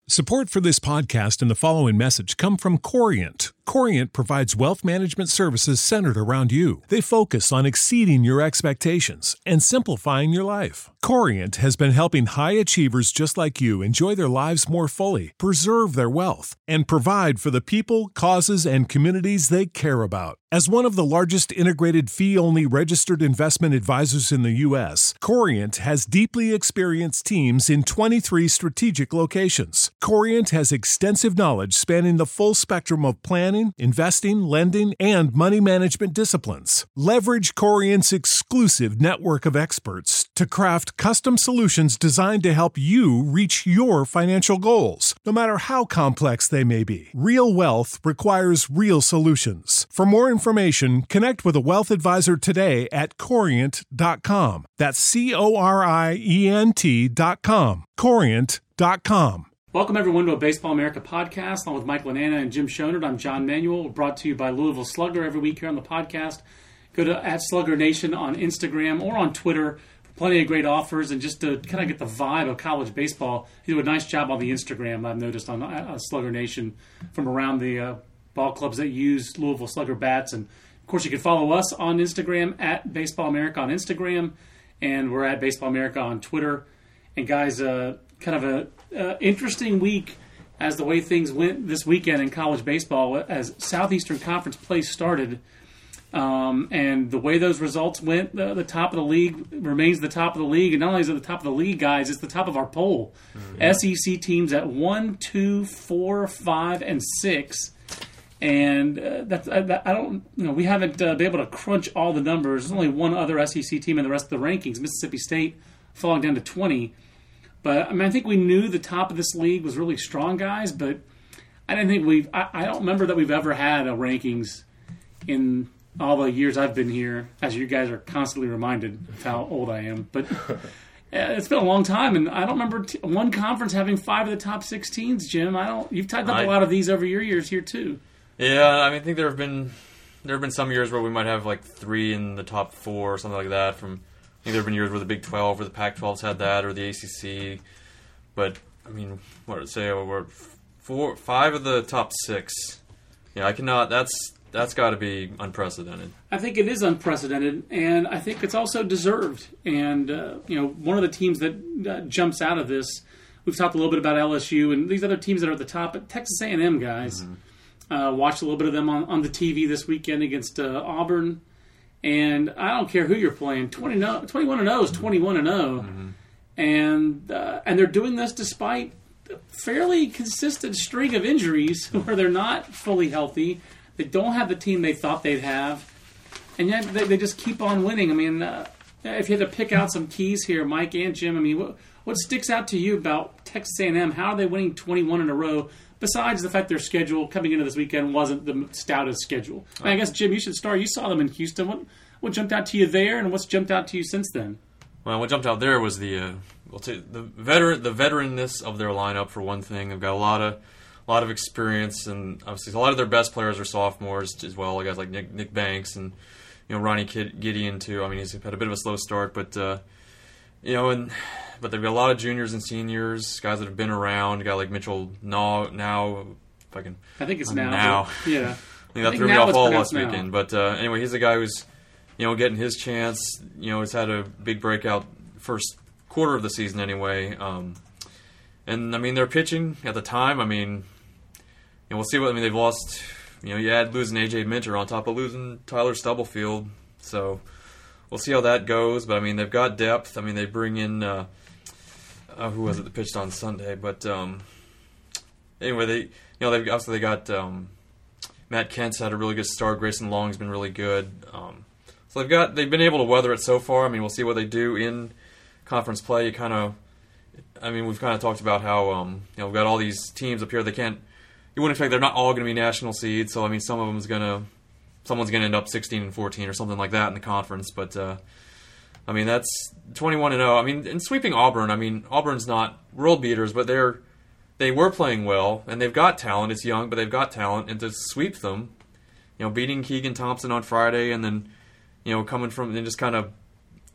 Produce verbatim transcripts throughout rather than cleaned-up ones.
Support for this podcast and the following message come from Corient. Corient provides wealth management services centered around you. They focus on exceeding your expectations and simplifying your life. Corient has been helping high achievers just like you enjoy their lives more fully, preserve their wealth, and provide for the people, causes, and communities they care about. As one of the largest integrated fee-only registered investment advisors in the U S, Corient has deeply experienced teams in twenty-three strategic locations. Corient has extensive knowledge spanning the full spectrum of planning, investing, lending, and money management disciplines. Leverage Corient's exclusive network of experts to craft custom solutions designed to help you reach your financial goals, no matter how complex they may be. Real wealth requires real solutions. For more information, connect with a wealth advisor today at corient dot com. That's C O R I E N T dot com. corient dot com. Welcome, everyone, to a Baseball America podcast, along with Mike Lanana and Jim Schonert. I'm John Manuel, brought to you by Louisville Slugger every week here on the podcast. Go to at Slugger Nation on Instagram or on Twitter for plenty of great offers. And just to kind of get the vibe of college baseball, you do a nice job on the Instagram, I've noticed, on uh, Slugger Nation from around the uh, ball clubs that use Louisville Slugger bats. And, of course, you can follow us on Instagram, at Baseball America on Instagram, and we're at Baseball America on Twitter. And, guys, uh, kind of a uh, interesting week as the way things went this weekend in college baseball as Southeastern Conference play started. Um, and the way those results went, the, the top of the league remains the top of the league. And not only is it the top of the league, guys, it's the top of our poll. Mm-hmm. S E C teams at one, two, four, five, and six. And uh, that's, I, that, I don't, you know, we haven't uh, been able to crunch all the numbers. There's only one other S E C team in the rest of the rankings, Mississippi State, falling down to twenty. But I mean, I think we knew the top of this league was really strong, guys. But I didn't think we've. I, I don't remember that we've ever had a rankings in all the years I've been here. As you guys are constantly reminded of how old I am, but it's been a long time, and I don't remember t- one conference having five of the top six teams. Jim, I don't. You've typed up I, a lot of these over your years here too. Yeah, I mean, I think there have been there have been some years where we might have like three in the top four or something like that. From I think there have been years where the Big twelve or the Pac twelve's had that, or the A C C. But, I mean, what did it say? We're four, five of the top six. Yeah, I cannot, that's that's got to be unprecedented. I think it is unprecedented, and I think it's also deserved. And, uh, you know, one of the teams that uh, jumps out of this, we've talked a little bit about L S U and these other teams that are at the top, but Texas A and M, guys. Mm-hmm. Uh, watched a little bit of them on, on the T V this weekend against uh, Auburn. And I don't care who you're playing. twenty, twenty-one and oh is twenty-one and oh. Mm-hmm. And uh, and they're doing this despite a fairly consistent string of injuries where they're not fully healthy. They don't have the team they thought they'd have. And yet they, they just keep on winning. I mean, uh, if you had to pick out some keys here, Mike and Jim, I mean, what, what sticks out to you about Texas A and M? How are they winning twenty-one in a row? Besides the fact their schedule coming into this weekend wasn't the stoutest schedule. I, mean, I guess, Jim, you should start. You saw them in Houston. What what jumped out to you there, and what's jumped out to you since then? Well, what jumped out there was the uh, well, t- the veteran the veteranness of their lineup for one thing. They've got a lot of a lot of experience, and obviously a lot of their best players are sophomores as well. Guys like Nick, Nick Banks and you know Ronnie Kid- Gideon too. I mean, he's had a bit of a slow start, but uh, you know and. But they've got a lot of juniors and seniors, guys that have been around. A guy like Mitchell now, now if I can, I think it's um, now. Now, but, yeah, I think that threw me off all last weekend. But uh, anyway, he's a guy who's, you know, getting his chance. You know, has had a big breakout first quarter of the season anyway. Um, and I mean, they're pitching at the time. I mean, you know, we'll see what I mean. They've lost. You know, you add losing A J Minter on top of losing Tyler Stubblefield, so we'll see how that goes. But I mean, they've got depth. I mean, they bring in. Uh, Uh, who was it that pitched on Sunday? But um, anyway, they you know they've also they got um, Matt Kent's had a really good start. Grayson Long's been really good. Um, so they've got they've been able to weather it so far. I mean, we'll see what they do in conference play. You kind of, I mean, we've kind of talked about how um, you know we've got all these teams up here. They can't. You wouldn't expect they're not all going to be national seeds. So I mean, some of them's gonna someone's going to end up sixteen and fourteen or something like that in the conference. But uh, I mean, that's twenty-one and oh. I mean, in sweeping Auburn, I mean, Auburn's not world beaters, but they're they were playing well, and they've got talent. It's young, but they've got talent. And to sweep them, you know, beating Keegan Thompson on Friday, and then, you know, coming from and just kind of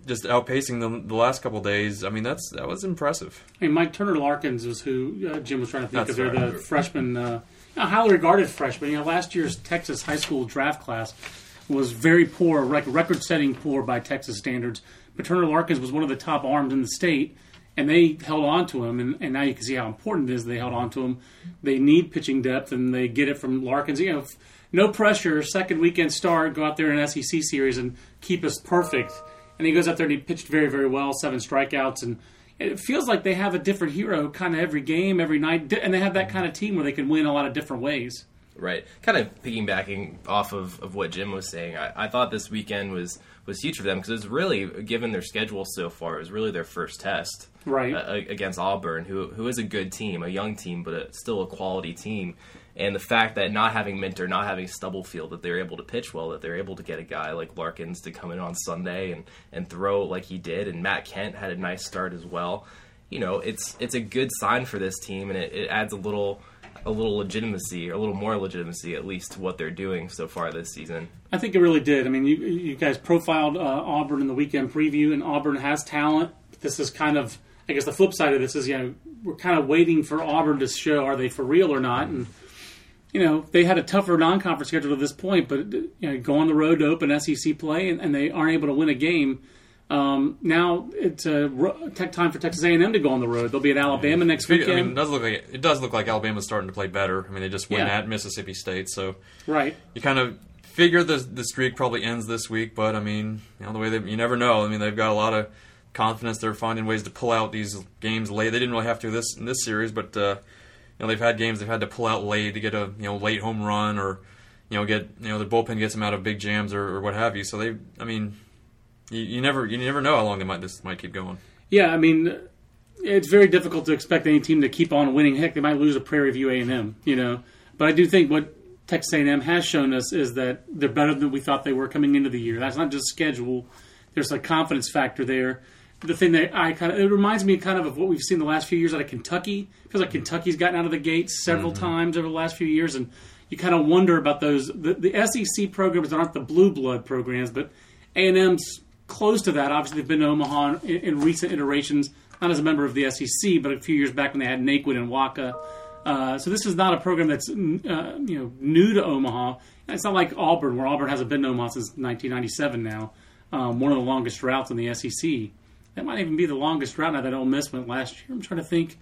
just outpacing them the last couple of days. I mean, that's that was impressive. I mean, Mike Turner Larkins was who uh, Jim was trying to think That's of. They're right. the freshman, uh, you know, highly regarded freshman. You know, last year's Texas high school draft class was very poor, like record-setting poor by Texas standards. But Turner Larkins was one of the top arms in the state, and they held on to him. And, and now you can see how important it is they held on to him. They need pitching depth, and they get it from Larkins. You know, no pressure, second weekend start, go out there in an S E C series and keep us perfect. And he goes out there and he pitched very, very well, seven strikeouts. And it feels like they have a different hero kind of every game, every night. And they have that kind of team where they can win a lot of different ways. Right. Kind of piggybacking off of, of what Jim was saying, I, I thought this weekend was, was huge for them because it was really, given their schedule so far, it was really their first test right. uh, against Auburn, who who is a good team, a young team, but a, still a quality team. And the fact that not having Minter, not having Stubblefield, that they're able to pitch well, that they're able to get a guy like Larkins to come in on Sunday and, and throw like he did, and Matt Kent had a nice start as well. You know, it's it's a good sign for this team, and it, it adds a little a little legitimacy, or a little more legitimacy at least, to what they're doing so far this season. I think it really did. I mean, you, you guys profiled uh, Auburn in the weekend preview, and Auburn has talent. This is kind of, I guess the flip side of this is, you know, we're kind of waiting for Auburn to show are they for real or not, and you know, they had a tougher non-conference schedule to this point, but you know, go on the road to open S E C play, and, and they aren't able to win a game. Um, now it's a tech time for Texas A and M to go on the road. They'll be at Alabama next I weekend. mean, it does look like it does look like Alabama's starting to play better. I mean, they just went Yeah. at Mississippi State, so right. you kind of figure the the streak probably ends this week. But I mean, you know, the way they you never know. I mean, they've got a lot of confidence. They're finding ways to pull out these games late. They didn't really have to this in this series, but. Uh, You know, they've had games they've had to pull out late to get a you know late home run, or you know get you know the bullpen gets them out of big jams or, or what have you. So they, I mean, you, you never you never know how long they might this might keep going. Yeah, I mean, it's very difficult to expect any team to keep on winning. Heck, they might lose a Prairie View A and M, you know. But I do think what Texas A and M has shown us is that they're better than we thought they were coming into the year. That's not just schedule. There's a confidence factor there. The thing that I kind of, it reminds me kind of of what we've seen the last few years out of Kentucky. It feels like Kentucky's gotten out of the gates several mm-hmm. times over the last few years, and you kind of wonder about those. The, the S E C programs aren't the blue blood programs, but A and M's close to that. Obviously, they've been to Omaha in, in recent iterations, not as a member of the S E C, but a few years back when they had Naquin and Waka. Uh, so this is not a program that's uh, you know new to Omaha. And it's not like Auburn, where Auburn hasn't been to Omaha since nineteen ninety-seven now, um, one of the longest droughts in the S E C. That might even be the longest drought now that Ole Miss went last year. I'm trying to think.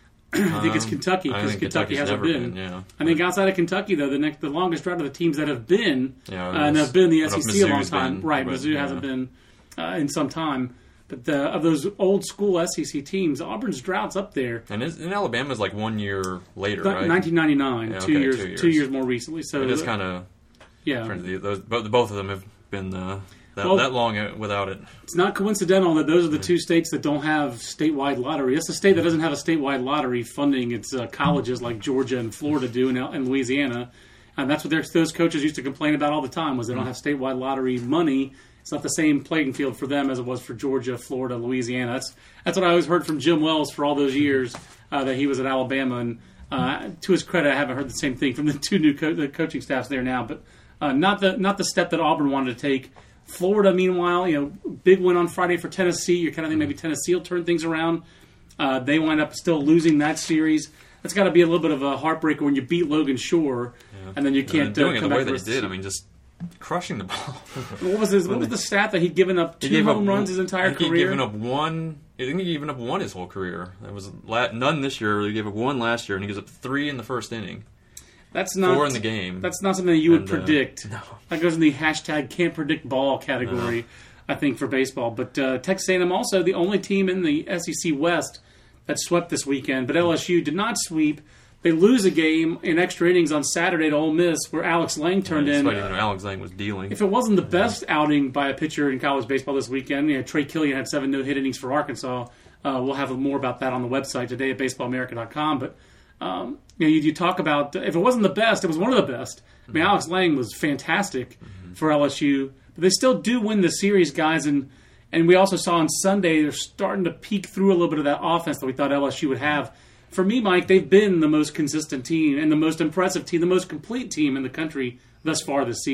I think it's Kentucky, because Kentucky Kentucky's hasn't never been. been, yeah. I think outside of Kentucky, though, the next, the longest drought of the teams that have been, Yeah, uh, and have been in the S E C a long Mizzou's time. been, Right, but, Mizzou yeah. hasn't been uh, in some time. But the, of those old school S E C teams, Auburn's drought's up there. And, is, and Alabama's like one year later, right? nineteen ninety-nine, Yeah, two, okay, years, two years, two years more recently. So it is kind of yeah. those both, both of them have been uh, that, Well, that long without it. It's not coincidental that those are the two states that don't have statewide lottery. That's the state that doesn't have a statewide lottery funding its uh, colleges like Georgia and Florida do, and, and Louisiana. And that's what those coaches used to complain about all the time, was they don't have statewide lottery money. It's not the same playing field for them as it was for Georgia, Florida, Louisiana. That's that's what I always heard from Jim Wells for all those years uh, that he was at Alabama. And uh, to his credit, I haven't heard the same thing from the two new co- the coaching staffs there now. But uh, not the not the step that Auburn wanted to take. Florida, meanwhile, you know, big win on Friday for Tennessee. You're kind of thinking maybe Tennessee will turn things around. Uh, they wind up still losing that series. That's got to be a little bit of a heartbreaker when you beat Logan Shore, yeah. and then you can't and doing uh, it come the way back they did. I mean, just crushing the ball. What was his? What was the stat that he'd given up two home up, runs his entire I think career? He'd given up one. I think he given up one his whole career. There was none this year. He gave up one last year, and he gives up three in the first inning. That's not four in the game. That's not something that you would and, predict. Uh, no. That goes in the hashtag can't predict ball category, no. I think, for baseball. But uh, Texas A and M also the only team in the S E C West that swept this weekend. But L S U did not sweep. They lose a game in extra innings on Saturday to Ole Miss, where Alex Lang turned yeah, in. You know, Alex Lang was dealing. If it wasn't the best outing by a pitcher in college baseball this weekend, you know, Trey Killian had seven no-hit innings for Arkansas. Uh, we'll have more about that on the website today at baseball america dot com. But um, you know, you, you talk about if it wasn't the best, it was one of the best. I mean, Alex Lang was fantastic mm-hmm. for L S U, but they still do win the series, guys. And and we also saw on Sunday they're starting to peek through a little bit of that offense that we thought L S U would have. For me, Mike, they've been the most consistent team and the most impressive team, the most complete team in the country thus far this season.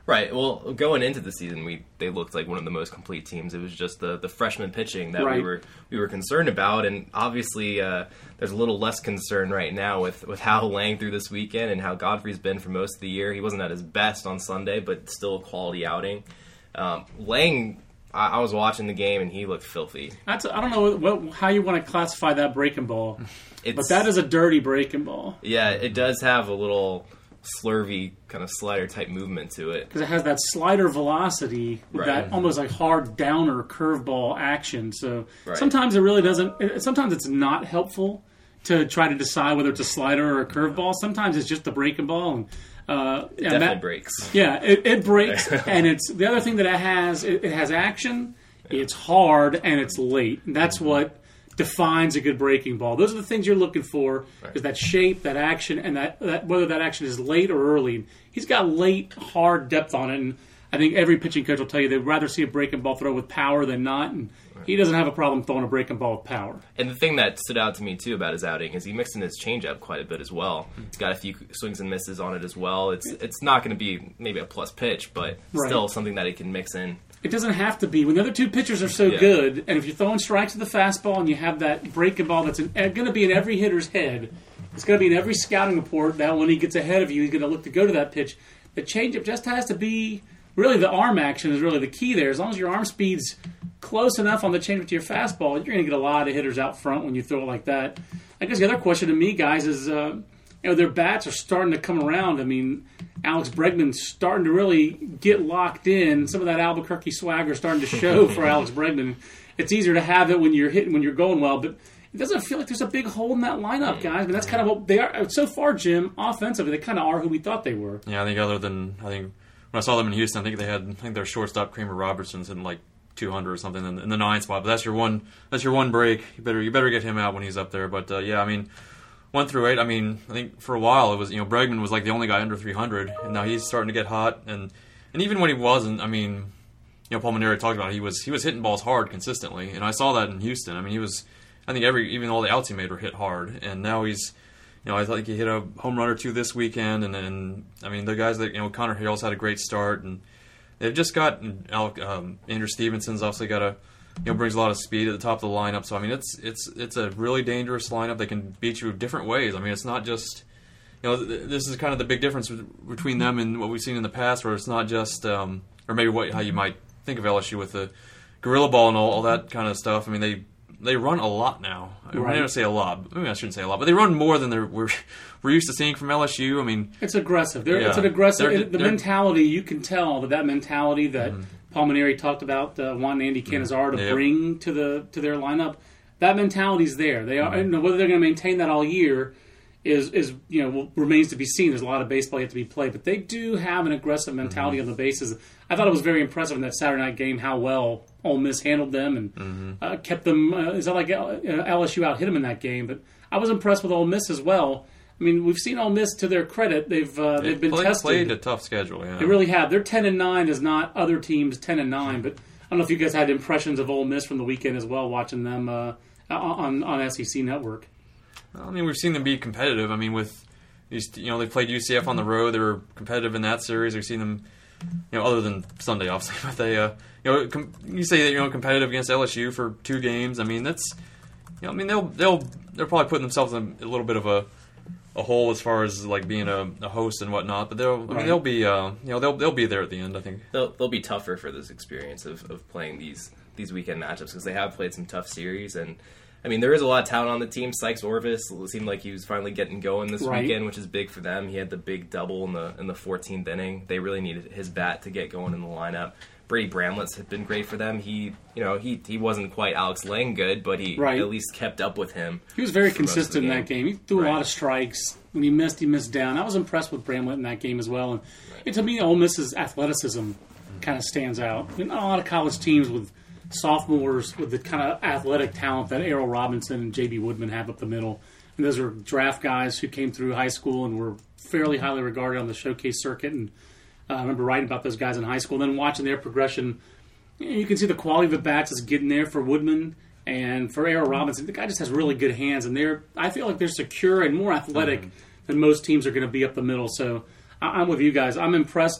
Right. Well, going into the season, we they looked like one of the most complete teams. It was just the, the freshman pitching that right. we were we were concerned about, and obviously uh, there's a little less concern right now with, with how Lang threw this weekend and how Godfrey's been for most of the year. He wasn't at his best on Sunday, but still a quality outing. Um, Lang, I, I was watching the game and he looked filthy. That's I don't know what, how you want to classify that breaking ball, it's, but that is a dirty breaking ball. Yeah, it does have a little slurvy kind of slider type movement to it because it has that slider velocity with right. that almost like hard downer curveball action. So right. sometimes it really doesn't. Sometimes it's not helpful to try to decide whether it's a slider or a curveball. Sometimes it's just the breaking ball, and uh, it yeah, definitely that, breaks. Yeah, it, it breaks, and it's the other thing that it has. It, it has action. Yeah. It's hard and it's late. And that's mm-hmm. what defines a good breaking ball. Those are the things you're looking for, right. is that shape, that action, and that, that whether that action is late or early. He's got late, hard depth on it, and I think every pitching coach will tell you they'd rather see a breaking ball throw with power than not, and right. he doesn't have a problem throwing a breaking ball with power. And the thing that stood out to me, too, about his outing is he mixed in his changeup quite a bit as well. He's got a few swings and misses on it as well. It's it's not going to be maybe a plus pitch, but right. still something that he can mix in. It doesn't have to be. When the other two pitchers are so yeah. good, and if you're throwing strikes at the fastball and you have that breaking ball that's going to be in every hitter's head, it's going to be in every scouting report that when he gets ahead of you, he's going to look to go to that pitch. The changeup just has to be, really the arm action is really the key there. As long as your arm speed's close enough on the changeup to your fastball, you're going to get a lot of hitters out front when you throw it like that. I guess the other question to me, guys, is uh, you know their bats are starting to come around. I mean, Alex Bregman's starting to really get locked in. Some of that Albuquerque swagger starting to show for Alex Bregman. It's easier to have it when you're hitting, when you're going well, but it doesn't feel like there's a big hole in that lineup, guys. I mean, that's kind of what they are. So far, Jim, offensively, they kind of are who we thought they were. Yeah, I think other than, I think, when I saw them in Houston, I think they had, I think their shortstop, Kramer Robertson's hitting like two hundred or something in, in the ninth spot, but that's your one, that's your one break. You better, you better get him out when he's up there. But, uh, yeah, I mean, one through eight, I mean, I think for a while it was, you know, Bregman was like the only guy under three hundred, and now he's starting to get hot. And, and even when he wasn't, I mean, you know, Paul Mainieri talked about it, he was he was hitting balls hard consistently, and I saw that in Houston. I mean, he was, I think every even all the outs he made were hit hard, and now he's, you know, I think he hit a home run or two this weekend, and and I mean the guys that, you know, Connor Hales had a great start, and they've just got um, Andrew Stevenson's obviously got a, you know, brings a lot of speed at the top of the lineup. So I mean, it's it's it's a really dangerous lineup. They can beat you different ways. I mean, it's not just, you know, th- this is kind of the big difference between them and what we've seen in the past, where it's not just, um, or maybe what how you might think of L S U with the gorilla ball and all, all that kind of stuff. I mean, they they run a lot now. Right. I don't say a lot. Maybe I shouldn't say a lot, but they run more than they're, we're we're used to seeing from L S U. I mean, it's aggressive. They're, yeah. It's an aggressive. They're, the they're, mentality, you can tell that that mentality that mm-hmm. Paul Mainieri talked about uh, wanting Andy Cannizaro to yep. bring to the to their lineup. That mentality's there. They are. Mm-hmm. You know, whether they're going to maintain that all year is is you know remains to be seen. There's a lot of baseball yet to be played, but they do have an aggressive mentality mm-hmm. on the bases. I thought it was very impressive in that Saturday night game how well Ole Miss handled them and mm-hmm. uh, kept them. Uh, it's not like L S U out hit them in that game, but I was impressed with Ole Miss as well. I mean, we've seen Ole Miss, to their credit, they've uh, they've been played, tested. Played a tough schedule, yeah. They really have. Their ten and nine is not other teams ten and nine, but I don't know if you guys had impressions of Ole Miss from the weekend as well, watching them uh, on on S E C Network. Well, I mean, we've seen them be competitive. I mean, with these, you know, they played U C F on the road. They were competitive in that series. We've seen them, you know, other than Sunday, obviously, but they, uh, you know, com- you say that, you know, competitive against L S U for two games. I mean, that's, you know, I mean, they'll they'll they're probably putting themselves in a little bit of a a hole as far as like being a, a host and whatnot, but they'll I mean they'll be uh, you know they'll they'll be there at the end. I think they'll they'll be tougher for this experience of, of playing these these weekend matchups because they have played some tough series, and I mean there is a lot of talent on the team. Sykes Orvis seemed like he was finally getting going this right. weekend, which is big for them. He had the big double in the in the fourteenth inning. They really needed his bat to get going in the lineup. Brady Bramlett's had been great for them. He, you know, he he wasn't quite Alex Lang good, but he right. at least kept up with him. He was very consistent in that game. He threw right. a lot of strikes. When he missed, he missed down. I was impressed with Bramlett in that game as well. And right. it, to me, Ole Miss's athleticism mm-hmm. kind of stands out. I mean, not a lot of college teams with sophomores with the kind of athletic talent that Errol Robinson and J B Woodman have up the middle. And those are draft guys who came through high school and were fairly highly regarded on the showcase circuit. And Uh, I remember writing about those guys in high school, then watching their progression. You can see the quality of the bats is getting there for Woodman and for Errol Robinson. The guy just has really good hands, and they're I feel like they're secure and more athletic mm-hmm. than most teams are going to be up the middle. So I, I'm with you guys. I'm impressed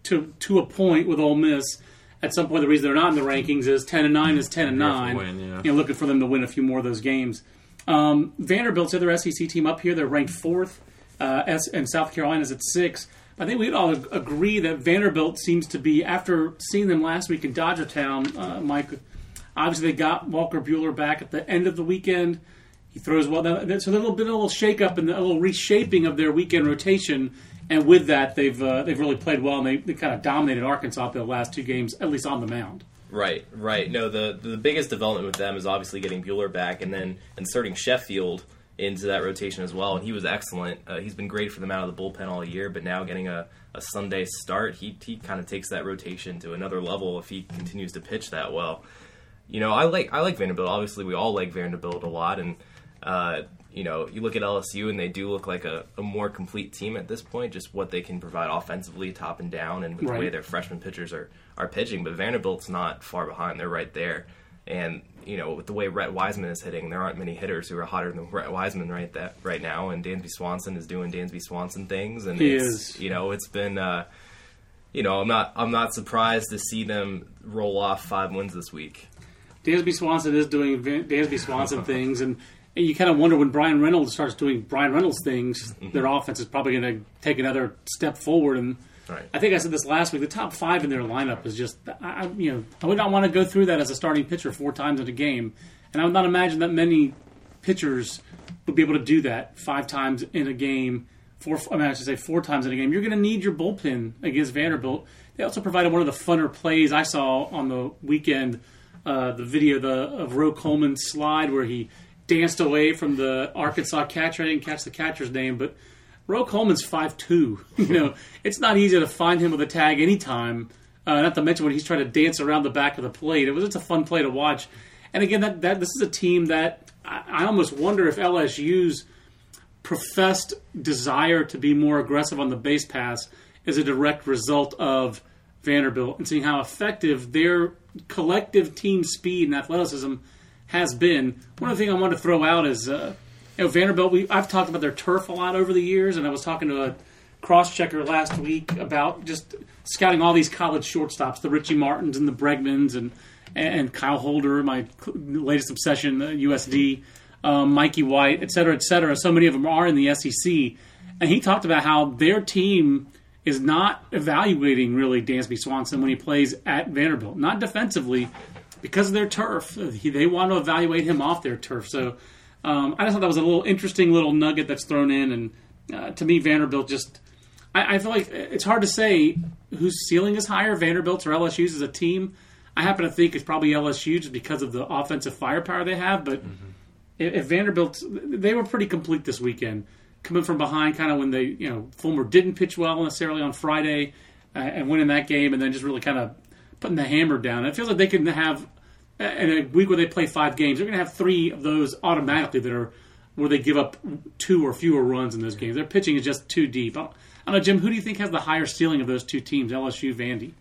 to to a point with Ole Miss. At some point, the reason they're not in the rankings is ten and nine is ten and nine. Win, yeah. You know, looking for them to win a few more of those games. Um, Vanderbilt's the other S E C team up here. They're ranked fourth, uh, and South Carolina's at six. I think we'd all agree that Vanderbilt seems to be, after seeing them last week in Dodgertown, uh, Mike, obviously they got Walker Buehler back at the end of the weekend. He throws well. So there's a little bit of a little shake-up and a little reshaping of their weekend rotation. And with that, they've uh, they've really played well, and they, they kind of dominated Arkansas the last two games, at least on the mound. Right, right. No, the the biggest development with them is obviously getting Buehler back and then inserting Sheffield into that rotation as well, and he was excellent. Uh, he's been great for them out of the bullpen all year, but now getting a, a Sunday start, he he kind of takes that rotation to another level if he continues to pitch that well. You know, I like I like Vanderbilt. Obviously, we all like Vanderbilt a lot, and uh, you know, you look at L S U and they do look like a, a more complete team at this point, just what they can provide offensively, top and down, and with right. the way their freshman pitchers are, are pitching. But Vanderbilt's not far behind. They're right there. And, you know, with the way Rhett Wiseman is hitting, there aren't many hitters who are hotter than Rhett Wiseman right that right now. And Dansby Swanson is doing Dansby Swanson things. And he it's, is. You know, it's been, uh, you know, I'm not I'm not surprised to see them roll off five wins this week. Dansby Swanson is doing Dansby Swanson things, and And you kind of wonder when Brian Reynolds starts doing Brian Reynolds things, mm-hmm. their offense is probably going to take another step forward. And right. I think I said this last week, the top five in their lineup is just, I, you know, I would not want to go through that as a starting pitcher four times in a game. And I would not imagine that many pitchers would be able to do that five times in a game. Four, I mean, I should say four times in a game. You're going to need your bullpen against Vanderbilt. They also provided one of the funner plays I saw on the weekend, uh, the video the, of Ro Coleman's slide where he danced away from the Arkansas catcher. I didn't catch the catcher's name, but Ro Coleman's five two. You know, it's not easy to find him with a tag anytime, uh, not to mention when he's trying to dance around the back of the plate. It was just a fun play to watch. And again, that, that this is a team that I, I almost wonder if L S U's professed desire to be more aggressive on the base pass is a direct result of Vanderbilt and seeing how effective their collective team speed and athleticism has been. One of the things I want to throw out is, uh, you know, Vanderbilt, we, I've talked about their turf a lot over the years, and I was talking to a cross-checker last week about just scouting all these college shortstops, the Richie Martins and the Bregmans and, and Kyle Holder, my latest obsession, uh, U S D, um, Mikey White, et cetera, et cetera. So many of them are in the S E C. And he talked about how their team is not evaluating, really, Dansby Swanson when he plays at Vanderbilt. Not defensively, because of their turf. They want to evaluate him off their turf. So um, I just thought that was a little interesting little nugget that's thrown in. And uh, to me, Vanderbilt just – I feel like it's hard to say whose ceiling is higher, Vanderbilt's or L S U's as a team. I happen to think it's probably L S U just because of the offensive firepower they have. But mm-hmm. if, if Vanderbilt – they were pretty complete this weekend, coming from behind kind of when they – you know, Fulmer didn't pitch well necessarily on Friday uh, and winning that game, and then just really kind of – putting the hammer down. It feels like they can have, in a week where they play five games, they're going to have three of those automatically that are where they give up two or fewer runs in those games. Their pitching is just too deep. I don't, I don't know, Jim, who do you think has the higher ceiling of those two teams, L S U, Vandy?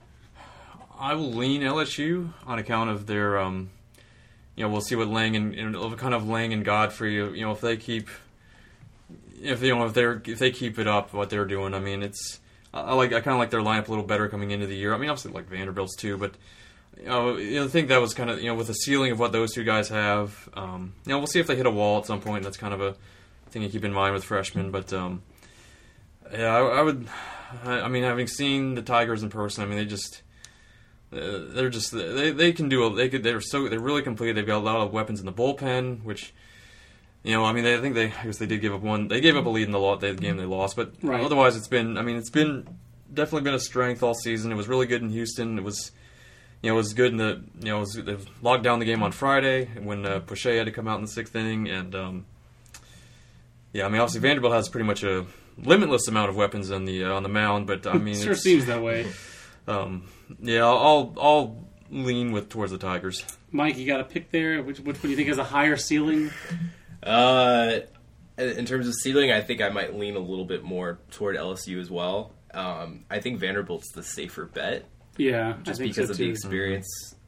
I will lean L S U on account of their, um, you know, we'll see what Lang and, and kind of Lang and Godfrey, you know, if they keep, if they, you know, if they're if they keep it up, what they're doing. I mean, it's. I like. I kind of like their lineup a little better coming into the year. I mean, obviously like Vanderbilt's too, but you know, you know, I think that was kind of you know with the ceiling of what those two guys have. Um, you know, we'll see if they hit a wall at some point. That's kind of a thing to keep in mind with freshmen. But um, yeah, I, I would. I, I mean, having seen the Tigers in person, I mean, they just uh, they're just they they can do a, they could they're so they're really complete. They've got a lot of weapons in the bullpen, which. You know, I mean, they, I think they, I guess they did give up one. They gave up a lead in the, lo- the game they lost, but right. otherwise, it's been. I mean, it's been definitely been a strength all season. It was really good in Houston. It was, you know, it was good in the. You know, it was, they locked down the game on Friday when uh, Poche had to come out in the sixth inning, and um, yeah, I mean, obviously Vanderbilt has pretty much a limitless amount of weapons on the uh, on the mound, but I mean, it sure it's, seems that way. Um, yeah, I'll I'll lean with towards the Tigers. Mike, you got a pick there. Which which one do you think has a higher ceiling? Uh, in terms of ceiling, I think I might lean a little bit more toward L S U as well. Um, I think Vanderbilt's the safer bet. Yeah, just I think because so of too. the experience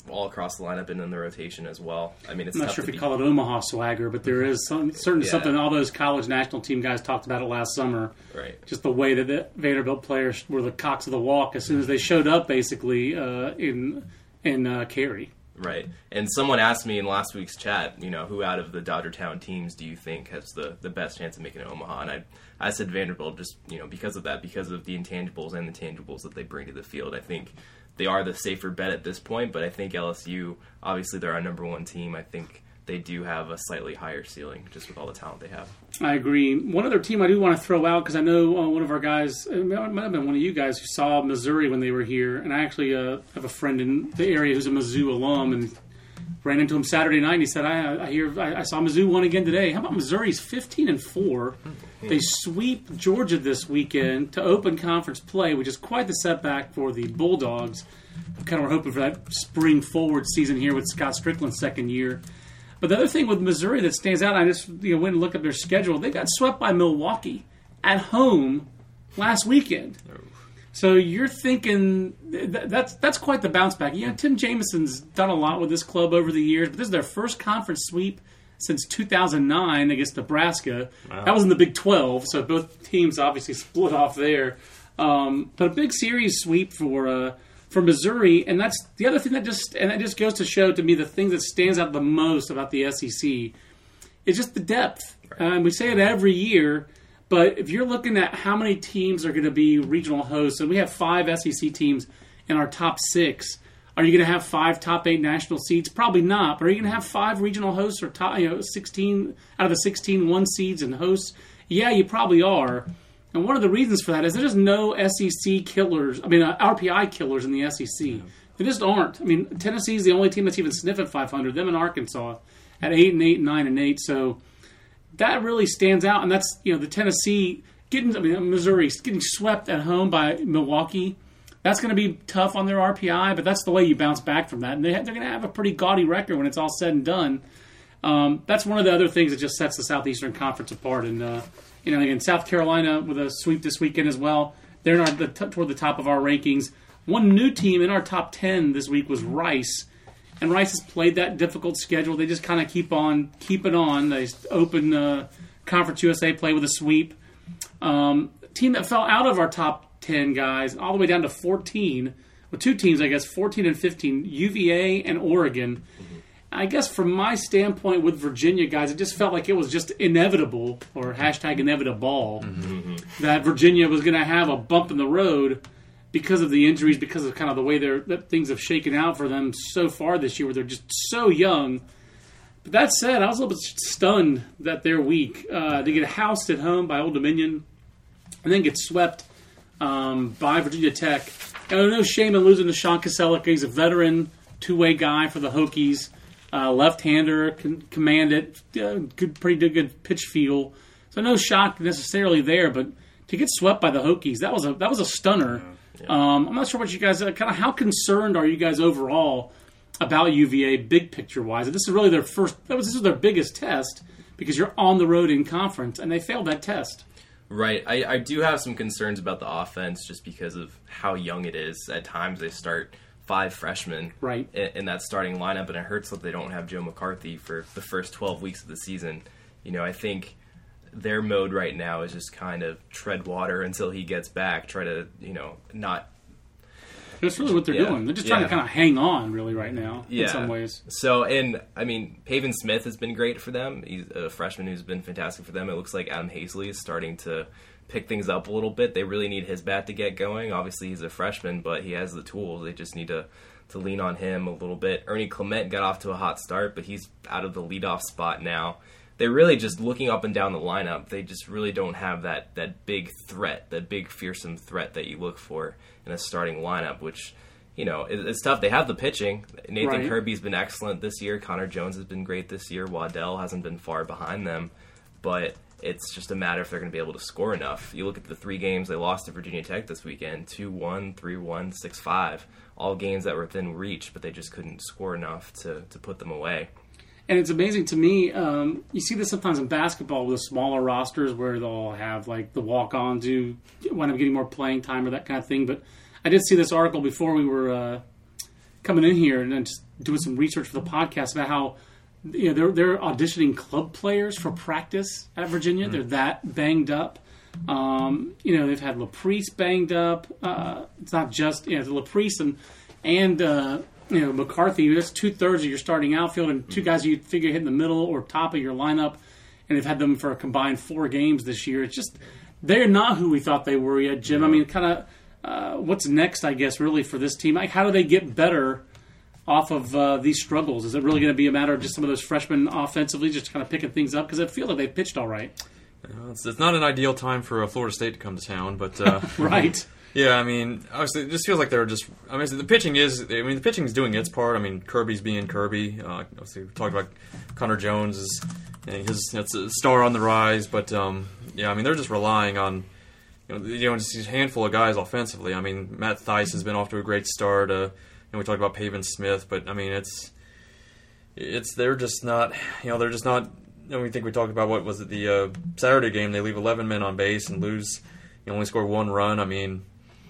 all across the lineup and in the rotation as well. I mean, it's I'm not tough sure if to you be... call it Omaha swagger, but there is some, certainly Yeah. something all those college national team guys talked about it last summer. Right. Just the way that the Vanderbilt players were the cocks of the walk as soon as they showed up, basically, uh, in, in uh, Cary. Right. And someone asked me in last week's chat, you know, who out of the Dodgertown teams do you think has the, the best chance of making it Omaha? And I I said Vanderbilt just, you know, because of that, because of the intangibles and the tangibles that they bring to the field. I think they are the safer bet at this point, but I think L S U, obviously they're our number one team. I think they do have a slightly higher ceiling just with all the talent they have. I agree. One other team I do want to throw out, because I know uh, one of our guys, it might have been one of you guys who saw Missouri when they were here, and I actually uh, have a friend in the area who's a Mizzou alum, and ran into him Saturday night, and he said, I, I hear I, I saw Mizzou won again today. How about Missouri's fifteen and four? They sweep Georgia this weekend to open conference play, which is quite the setback for the Bulldogs. We kind of were hoping for that spring forward season here with Scott Strickland's second year. But the other thing with Missouri that stands out, I just you know, went and looked at their schedule. They got swept by Milwaukee at home last weekend. So you're thinking that, that's that's quite the bounce back. Yeah, Tim Jamison's done a lot with this club over the years, but this is their first conference sweep since two thousand nine against Nebraska. Wow. That was in the Big twelve, so both teams obviously split off there. Um, but a big series sweep for uh, for Missouri, and that's the other thing that just and that just goes to show to me the thing that stands out the most about the S E C is just the depth. Right. Um, we say it every year. But if you're looking at how many teams are going to be regional hosts, and we have five S E C teams in our top six, are you going to have five top eight national seeds? Probably not. But are you going to have five regional hosts or top, you know, sixteen out of the sixteen one seeds and hosts? Yeah, you probably are. And one of the reasons for that is there's no S E C killers. I mean, uh, R P I killers in the S E C. Yeah. There just aren't. I mean, Tennessee's the only team that's even sniffing five hundred. Them and Arkansas at eight and eight and nine and eight. So that really stands out, and that's, you know, the Tennessee getting, I mean, Missouri getting swept at home by Milwaukee. That's going to be tough on their R P I, but that's the way you bounce back from that. And they, they're going to have a pretty gaudy record when it's all said and done. Um, that's one of the other things that just sets the Southeastern Conference apart. And, uh, you know, again, South Carolina with a sweep this weekend as well. They're not the t- toward the top of our rankings. One new team in our top ten this week was Rice. And Rice has played that difficult schedule. They just kind of keep on, keep it on. They open uh, Conference U S A play with a sweep. Um, team that fell out of our top ten guys, all the way down to fourteen. Well, two teams, I guess, fourteen and fifteen, U V A and Oregon. Mm-hmm. I guess from my standpoint with Virginia guys, it just felt like it was just inevitable, or hashtag inevitable, mm-hmm. that Virginia was going to have a bump in the road because of the injuries, because of kind of the way they're, that things have shaken out for them so far this year, where they're just so young. But that said, I was a little bit stunned that they're weak. Uh, they get housed at home by Old Dominion, and then get swept um, by Virginia Tech. And no shame in losing to Sean Kaselik. He's a veteran two-way guy for the Hokies, uh, left-hander, can command it, uh, good, pretty good pitch feel. So no shock necessarily there, but to get swept by the Hokies, that was a that was a stunner. Yeah. Um, I'm not sure what you guys, uh, kind of how concerned are you guys overall about U V A, big picture wise? And this is really their first, that was this is their biggest test, because you're on the road in conference, and they failed that test. Right. I, I do have some concerns about the offense just because of how young it is. At times they start five freshmen right. in, in that starting lineup, and it hurts that they don't have Joe McCarthy for the first twelve weeks of the season. You know, I think their mode right now is just kind of tread water until he gets back, try to, you know, not... That's really what they're yeah. doing. They're just trying yeah. to kind of hang on, really, right now, yeah. in some ways. So, and, I mean, Pavin Smith has been great for them. He's a freshman who's been fantastic for them. It looks like Adam Hazley is starting to pick things up a little bit. They really need his bat to get going. Obviously, he's a freshman, but he has the tools. They just need to, to lean on him a little bit. Ernie Clement got off to a hot start, but he's out of the leadoff spot now. They're really just looking up and down the lineup. They just really don't have that, that big threat, that big fearsome threat that you look for in a starting lineup, which, you know, it, it's tough. They have the pitching. Nathan right. Kirby's been excellent this year. Connor Jones has been great this year. Waddell hasn't been far behind them, but it's just a matter if they're going to be able to score enough. You look at the three games they lost to Virginia Tech this weekend, two one, three one, six five, all games that were within reach, but they just couldn't score enough to, to put them away. And it's amazing to me, um, you see this sometimes in basketball with smaller rosters where they'll have like the walk-ons who wind up getting more playing time or that kind of thing. But I did see this article before we were uh, coming in here and just doing some research for the podcast about how you know they're they're auditioning club players for practice at Virginia. Mm-hmm. They're that banged up. Um, you know, they've had Laprice banged up. Uh, it's not just you know Laprice and and uh, you know McCarthy. That's two thirds of your starting outfield and two guys you figure hit in the middle or top of your lineup. And they've had them for a combined four games this year. It's just they're not who we thought they were yet, Jim. I mean, kind of uh, what's next, I guess, really for this team? Like, how do they get better off of uh, these struggles? Is it really going to be a matter of just some of those freshmen offensively just kind of picking things up? Because I feel like they've pitched all right. Uh, it's, it's not an ideal time for uh, Florida State to come to town, but uh, right. Yeah, I mean, obviously, it just feels like they're just. I mean, the pitching is. I mean, the pitching is doing its part. I mean, Kirby's being Kirby. Uh, obviously, we talked about Connor Jones is. His that's a star on the rise, but um, yeah, I mean they're just relying on you know, you know just a handful of guys offensively. I mean Matt Theis has been off to a great start. Uh, and we talked about Pavin Smith, but I mean it's it's they're just not you know they're just not. You know, we think we talked about what was it the uh, Saturday game? They leave eleven men on base and lose. You only score one run. I mean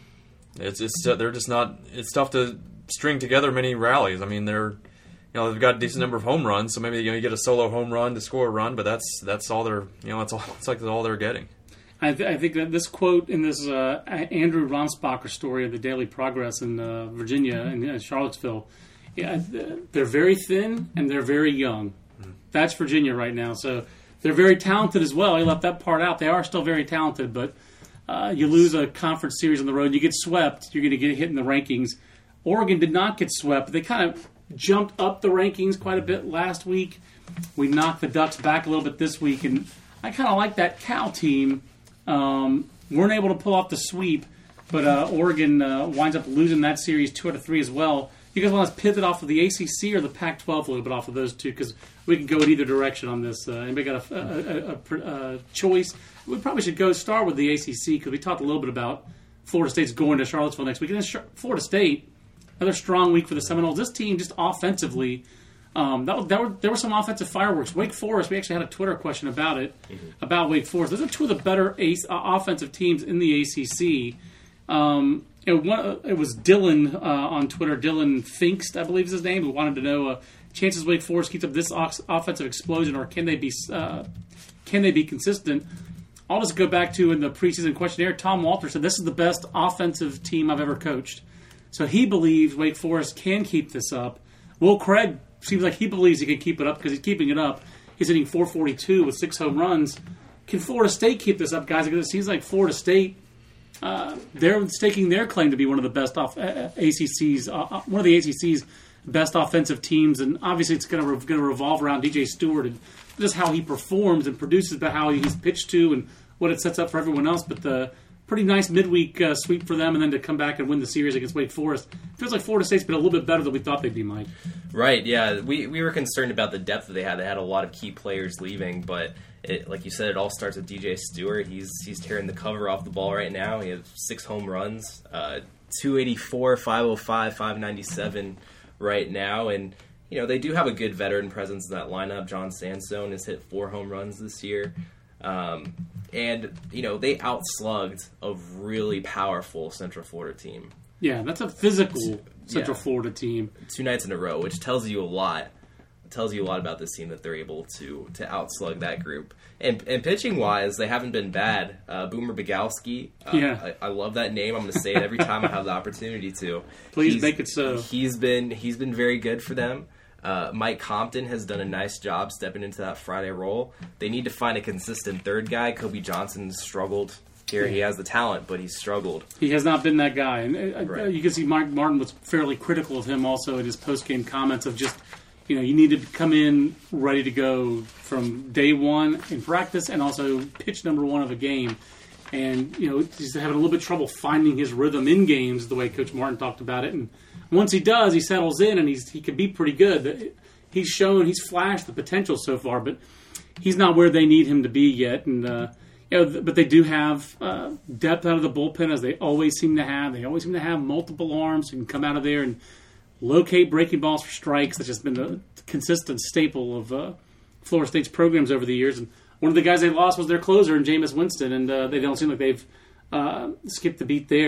it's it's they're just not. It's tough to string together many rallies. I mean they're. You know, they've got a decent number of home runs, so maybe you know you get a solo home run to score a run, but that's that's all they're you know that's all it's like that's all they're getting. I, th- I think that this quote in this uh, Andrew Ronsbacher story of the Daily Progress in uh, Virginia and in Charlottesville, yeah, they're very thin and they're very young. Mm-hmm. That's Virginia right now, so they're very talented as well. He left that part out. They are still very talented, but uh, you lose a conference series on the road, you get swept, you're going to get hit in the rankings. Oregon did not get swept. They kind of jumped up the rankings quite a bit last week. We knocked the Ducks back a little bit this week, and I kind of like that Cal team. Um, weren't able to pull off the sweep, but uh, Oregon uh, winds up losing that series two out of three as well. You guys want to pivot off of the A C C or the Pac twelve a little bit off of those two, because we can go in either direction on this. Uh, anybody got a, a, a, a choice? We probably should go start with the A C C, because we talked a little bit about Florida State's going to Charlottesville next week. And then Florida State, another strong week for the Seminoles. This team, just offensively, um, that, that were, there were some offensive fireworks. Wake Forest, we actually had a Twitter question about it, mm-hmm. about Wake Forest. Those are two of the better ace, uh, offensive teams in the A C C. Um, it, one, it was Dylan uh, on Twitter, Dylan Finkst, I believe is his name, who wanted to know uh, chances Wake Forest keeps up this ox- offensive explosion, or can they be uh, can they be consistent? I'll just go back to in the preseason questionnaire, Tom Walter said this is the best offensive team I've ever coached. So he believes Wake Forest can keep this up. Will Craig seems like he believes he can keep it up because he's keeping it up. He's hitting four forty-two with six home runs. Can Florida State keep this up, guys? Because it seems like Florida State, uh, they're staking their claim to be one of the best off uh, A C C's, uh, one of the A C C's best offensive teams, and obviously it's going to re- going to revolve around D J Stewart and just how he performs and produces, but how he's pitched to and what it sets up for everyone else. But the pretty nice midweek uh, sweep for them, and then to come back and win the series against Wake Forest. Feels like Florida State's been a little bit better than we thought they'd be, Mike. Right, yeah. We we were concerned about the depth that they had. They had a lot of key players leaving, but it, like you said, it all starts with D J Stewart. He's he's tearing the cover off the ball right now. He has six home runs, uh, two eighty-four, five oh five, five ninety-seven right now, and you know they do have a good veteran presence in that lineup. John Sandstone has hit four home runs this year. Um, and, you know, they outslugged a really powerful Central Florida team. Yeah, that's a physical Central yeah. Florida team. Two nights in a row, which tells you a lot. It tells you a lot about this team that they're able to to outslug that group. And, and pitching-wise, they haven't been bad. Uh, Boomer Biegalski, uh, yeah. I, I love that name. I'm going to say it every time I have the opportunity to. Please he's, make it so. He's been He's been very good for them. Uh, Mike Compton has done a nice job stepping into that Friday role. They need to find a consistent third guy. Kobe Johnson struggled here. He has the talent, but he's struggled. He has not been that guy. And uh, right. You can see Mike Martin was fairly critical of him also in his post-game comments of just, you know, you need to come in ready to go from day one in practice and also pitch number one of a game. And, you know, he's having a little bit of trouble finding his rhythm in games the way Coach Martin talked about it. And once he does, he settles in and he's he can be pretty good. He's shown, he's flashed the potential so far, but he's not where they need him to be yet. And uh, you know, but they do have uh, depth out of the bullpen, as they always seem to have. They always seem to have multiple arms who can come out of there and locate breaking balls for strikes. That's just been a consistent staple of uh, Florida State's programs over the years. And one of the guys they lost was their closer, Jameis Winston, and uh, they don't seem like they've uh, skipped the beat there.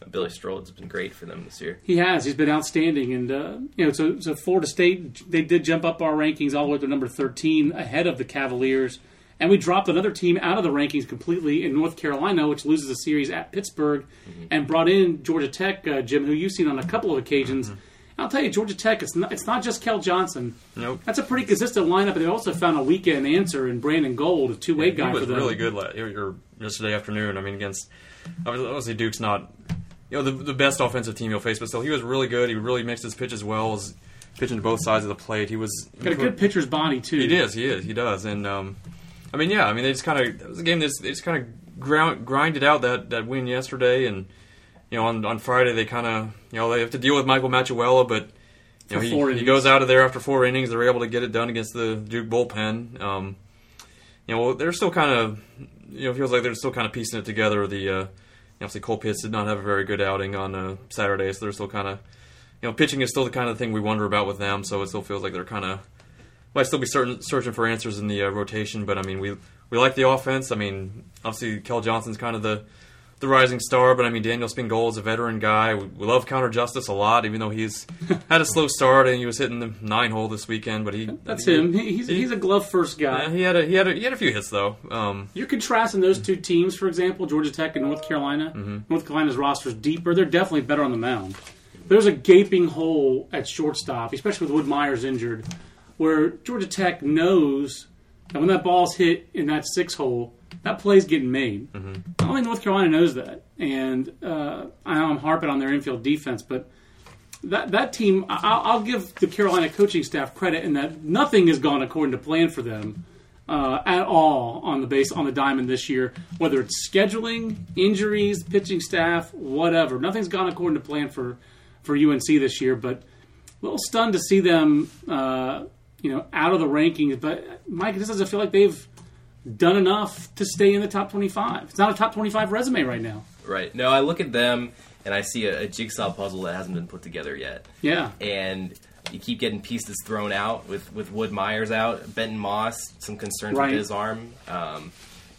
Billy Stroll's been great for them this year. He has. He's been outstanding. And, uh, you know, so, so Florida State, they did jump up our rankings all the way to number thirteen ahead of the Cavaliers. And we dropped another team out of the rankings completely in North Carolina, which loses a series at Pittsburgh, mm-hmm. and brought in Georgia Tech, uh, Jim, who you've seen on a couple of occasions. Mm-hmm. I'll tell you, Georgia Tech, it's not, it's not just Kel Johnson. Nope. That's a pretty consistent lineup, and they also found a weekend answer in Brandon Gold, a two-way yeah, guy for them. He was really good la- or yesterday afternoon. I mean, against obviously Duke's not you know the, the best offensive team you'll face, but still he was really good. He really mixed his pitch as well as pitching to both sides of the plate. He was got a good pitcher's body too. He is, he is, he does, and um, I mean, yeah, I mean they just kind of it was a game that they just kind of ground grinded out that, that win yesterday, and you know on on Friday they kind of you know they have to deal with Michael Machuela, but. You know, he, he goes out of there after four innings. They're able to get it done against the Duke bullpen. Um, you know, they're still kind of, you know, it feels like they're still kind of piecing it together. The uh, obviously Cole Pitts did not have a very good outing on uh, Saturday, so they're still kind of, you know, pitching is still the kind of thing we wonder about with them. So it still feels like they're kind of might still be certain, searching for answers in the uh, rotation. But I mean, we we like the offense. I mean, obviously Kel Johnson's kind of the. the rising star, but I mean Daniel Spingola is a veteran guy. We, we love Counter Justice a lot, even though he's had a slow start and he was hitting the nine hole this weekend. But he that's he, him. He, he's he, he's a glove first guy. Yeah, he had a he had a, he had a few hits though. Um, You're contrasting those two teams, for example, Georgia Tech and North Carolina. Mm-hmm. North Carolina's roster is deeper. They're definitely better on the mound. There's a gaping hole at shortstop, especially with Wood Myers injured, where Georgia Tech knows that when that ball's hit in that six hole, that play's getting made. Mm-hmm. I don't think North Carolina knows that. And uh, I know I'm harping on their infield defense, but that that team, I'll, I'll give the Carolina coaching staff credit in that nothing has gone according to plan for them uh, at all on the base on the diamond this year. Whether it's scheduling, injuries, pitching staff, whatever, nothing's gone according to plan for, for U N C this year. But a little stunned to see them, uh, you know, out of the rankings. But Mike, this doesn't feel like they've done enough to stay in the top twenty-five. It's not a top twenty-five resume right now. Right. No, I look at them and I see a, a jigsaw puzzle that hasn't been put together yet. Yeah. And you keep getting pieces thrown out with, with Wood Myers out, Benton Moss, some concerns right. with his arm, um,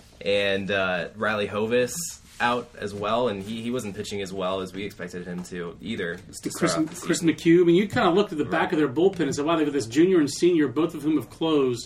and uh, Riley Hovis out as well, and he, he wasn't pitching as well as we expected him to either. To Chris, Chris McHugh, I mean, you kind of looked at the back right. of their bullpen and said, wow, they've got this junior and senior, both of whom have closed.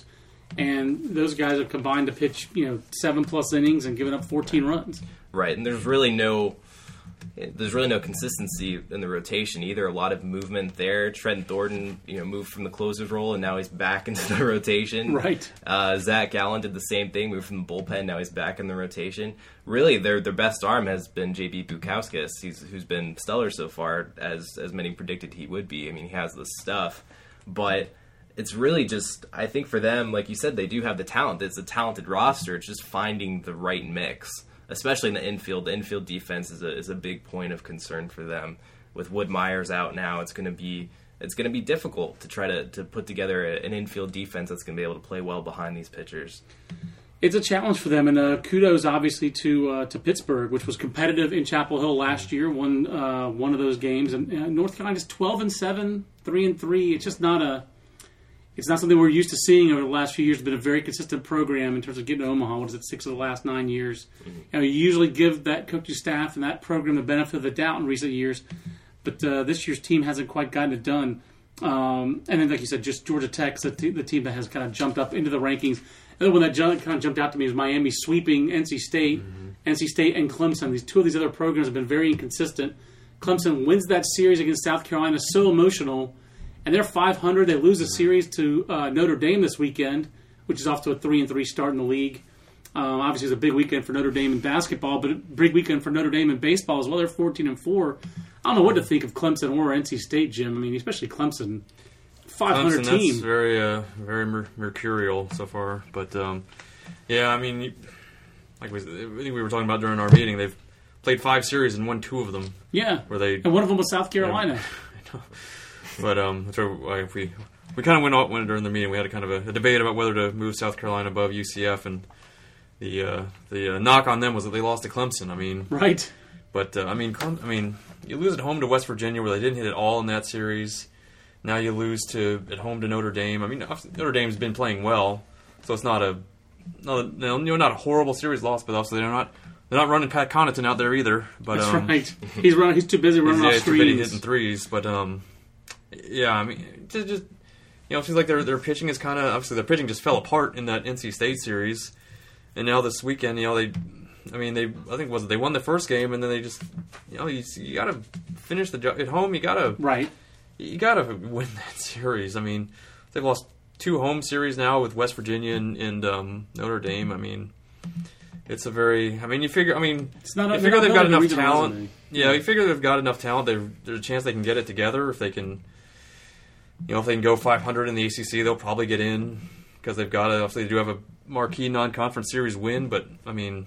And those guys have combined to pitch, you know, seven plus innings and given up fourteen runs. Right, and there's really no, there's really no consistency in the rotation either. A lot of movement there. Trent Thornton, you know, moved from the closer's role and now he's back into the rotation. Right. Uh, Zach Gallen did the same thing, moved from the bullpen. Now he's back in the rotation. Really, their their best arm has been J B Bukauskas, he's who's been stellar so far, as as many predicted he would be. I mean, he has the stuff, but. It's really just, I think for them, like you said, they do have the talent. It's a talented roster. It's just finding the right mix, especially in the infield. The infield defense is a is a big point of concern for them. With Wood Myers out now, it's going to be it's going to be difficult to try to, to put together a, an infield defense that's going to be able to play well behind these pitchers. It's a challenge for them, and uh, kudos obviously to uh, to Pittsburgh, which was competitive in Chapel Hill last year, won uh, one of those games, and uh, North Carolina's twelve and seven, three and three. It's just not a It's not something we're used to seeing over the last few years. It's been a very consistent program in terms of getting to Omaha. What is it, six of the last nine years? Mm-hmm. You know, you usually give that coaching staff and that program the benefit of the doubt in recent years, but uh, this year's team hasn't quite gotten it done. Um, and then, like you said, just Georgia Tech's the, t- the team that has kind of jumped up into the rankings. The other one that kind of jumped out to me is Miami sweeping N C State, mm-hmm. N C State and Clemson. These two of these other programs have been very inconsistent. Clemson wins that series against South Carolina, so emotional. And they're five hundred. They lose a series to uh, Notre Dame this weekend, which is off to a three and three start in the league. Um, obviously, it's a big weekend for Notre Dame in basketball, but a big weekend for Notre Dame in baseball as well. They're fourteen and four. I don't know what to think of Clemson or N C State, Jim. I mean, especially Clemson, five hundred Clemson, team. That's very, uh, very mer- mercurial so far. But um, yeah, I mean, like we, I think we were talking about during our meeting, they've played five series and won two of them. Yeah, where they and one of them was South Carolina. Yeah, But um, so if we we kind of went out went during the meeting. We had a kind of a, a debate about whether to move South Carolina above U C F, and the uh, the uh, knock on them was that they lost to Clemson. I mean, right. But uh, I mean, Clem- I mean, you lose at home to West Virginia, where they didn't hit it all in that series. Now you lose to at home to Notre Dame. I mean, Notre Dame's been playing well, so it's not a no, no, not a horrible series loss, but also they're not they're not running Pat Connaughton out there either. But That's um, right. He's running. He's too busy running he's, off yeah, screens. Too busy hitting threes. But um, yeah, I mean, just, just you know, it seems like their their pitching is kind of obviously their pitching just fell apart in that N C State series, and now this weekend, you know, they, I mean, they I think was it, they won the first game, and then they just, you know, you, you got to finish the job at home. You got to right. You got to win that series. I mean, they've lost two home series now with West Virginia and, and um, Notre Dame. I mean, it's a very. I mean, you figure. I mean, it's not. You figure they've got enough talent. Resume. Yeah, you figure they've got enough talent. There's a chance they can get it together if they can. You know, if they can go five hundred in the A C C, they'll probably get in because they've got it. Obviously, they do have a marquee non-conference series win, but I mean,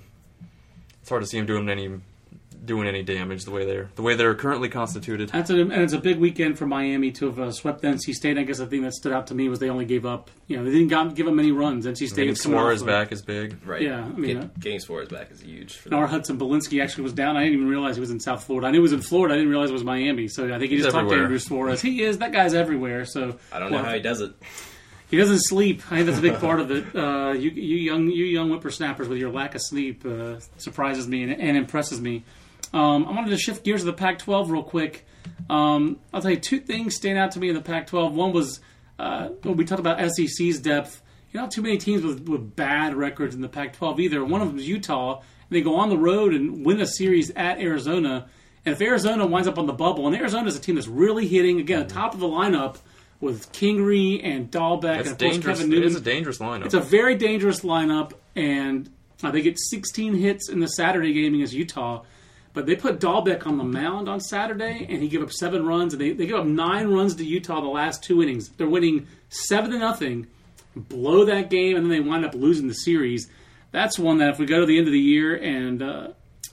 it's hard to see them doing any doing any damage the way they're the way they're currently constituted. That's a, and it's a big weekend for Miami to have uh, swept N C State. I guess the thing that stood out to me was they only gave up. You know, they didn't got, give up many runs. N C State. Getting Suarez back is big, right? Yeah, I mean, Get, uh, getting Suarez back is huge. For Our Hudson Belinsky actually was down. I didn't even realize he was in South Florida. I knew he was in Florida. I didn't realize it was Miami. So I think he He's just everywhere. talked to Andrew Suarez. He is. That guy's everywhere. So I don't know well, how he does it. He doesn't sleep. I think that's a big part of it. Uh, you, you young, you young whippersnappers with your lack of sleep uh, surprises me and, and impresses me. Um, I wanted to shift gears to the Pac twelve real quick. Um, I'll tell you two things stand out to me in the Pac twelve. One was uh, when we talked about S E C's depth. You know, not too many teams with, with bad records in the Pac twelve either. One of them is Utah, and they go on the road and win a series at Arizona. And if Arizona winds up on the bubble, and Arizona is a team that's really hitting, again, top of the lineup with Kingery and Dahlbeck That's and, of course, dangerous. Kevin Newman. It is a dangerous lineup. It's a very dangerous lineup, and uh, they get sixteen hits in the Saturday game against Utah. But they put Dahlbeck on the mound on Saturday, and he gave up seven runs. And they, they gave up nine runs to Utah the last two innings. They're winning seven to nothing, blow that game, and then they wind up losing the series. That's one that if we go to the end of the year and uh,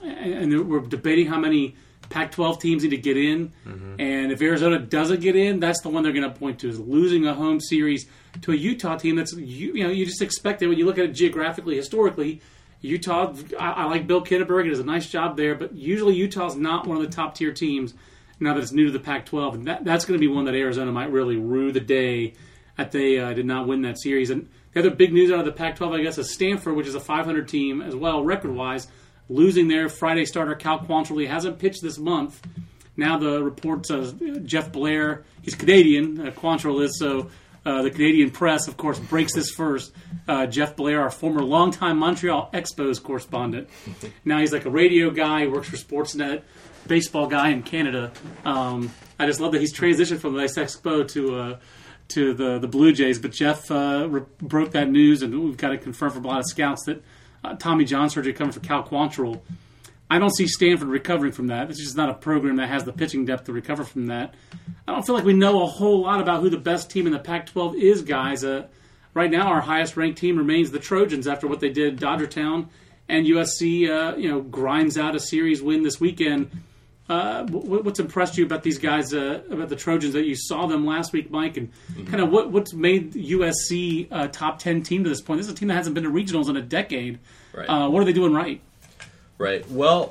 and we're debating how many Pac twelve teams need to get in, mm-hmm. and if Arizona doesn't get in, that's the one they're going to point to is losing a home series to a Utah team that's you, you know you just expect it when you look at it geographically, historically. Utah, I, I like Bill Kittenberg. He does a nice job there, but usually Utah's not one of the top tier teams now that it's new to the Pac twelve, and that, that's going to be one that Arizona might really rue the day that they uh, did not win that series. And the other big news out of the Pac twelve, I guess, is Stanford, which is a five hundred team as well, record-wise, losing their Friday starter Cal Quantrill. He hasn't pitched this month. Now the reports of Jeff Blair, he's Canadian, uh, Quantrill is, so uh, the Canadian press, of course, breaks this first. Uh, Jeff Blair, our former longtime Montreal Expos correspondent. Now he's like a radio guy, he works for Sportsnet, baseball guy in Canada. Um, I just love that he's transitioned from the Ice Expo to uh, to the, the Blue Jays. But Jeff uh, re- broke that news, and we've got to confirm from a lot of scouts that uh, Tommy John surgery coming for Cal Quantrill. I don't see Stanford recovering from that. It's just not a program that has the pitching depth to recover from that. I don't feel like we know a whole lot about who the best team in the Pac twelve is, guys. Uh, right now, our highest-ranked team remains the Trojans after what they did at Dodgertown, and U S C uh, you know, grinds out a series win this weekend. Uh, what's impressed you about these guys, uh, about the Trojans, that you saw them last week, Mike, and mm-hmm. kind of what, what's made U S C a top ten team to this point? This is a team that hasn't been to regionals in a decade. Right. Uh, what are they doing right? Right. Well,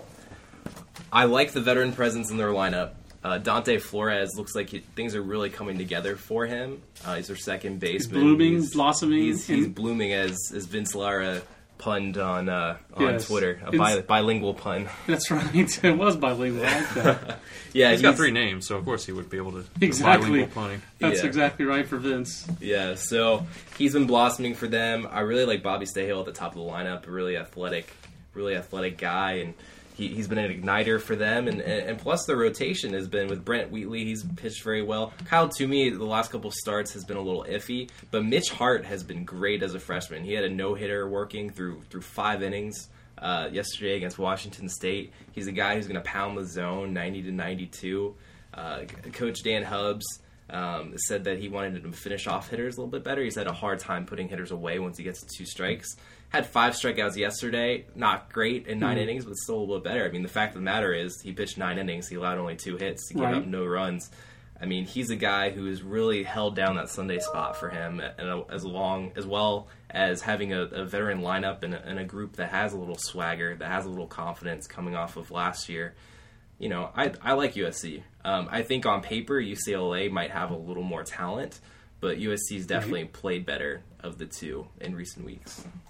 I like the veteran presence in their lineup. Uh, Dante Flores looks like he, things are really coming together for him. Uh, he's their second baseman. He's blooming, he's, blossoming. He's, he's blooming, as, as Vince Lara punned on uh, on yes. Twitter. A bi- bilingual pun. That's right. It was bilingual. I like that. yeah, he's he's got three names, so of course he would be able to exactly. bilingual punning. That's yeah. exactly right for Vince. Yeah, so he's been blossoming for them. I really like Bobby Stahill at the top of the lineup. A really athletic, really athletic guy, and He, he's been an igniter for them, and, and, and plus the rotation has been with Brent Wheatley. He's pitched very well. Kyle Toomey, the last couple starts, has been a little iffy, but Mitch Hart has been great as a freshman. He had a no-hitter working through through five innings uh, yesterday against Washington State. He's a guy who's going to pound the zone ninety to ninety-two. Uh, Coach Dan Hubbs um, said that he wanted him to finish off hitters a little bit better. He's had a hard time putting hitters away once he gets to two strikes. Had five strikeouts yesterday. Not great in nine mm. innings, but still a little bit better. I mean, the fact of the matter is he pitched nine innings. He allowed only two hits. He gave right. up no runs. I mean, he's a guy who has really held down that Sunday spot for him, and as long as well as having a, a veteran lineup and a, and a group that has a little swagger, that has a little confidence coming off of last year. You know, I I like U S C. Um, I think on paper U C L A might have a little more talent, but U S C's definitely right. played better of the two in recent weeks.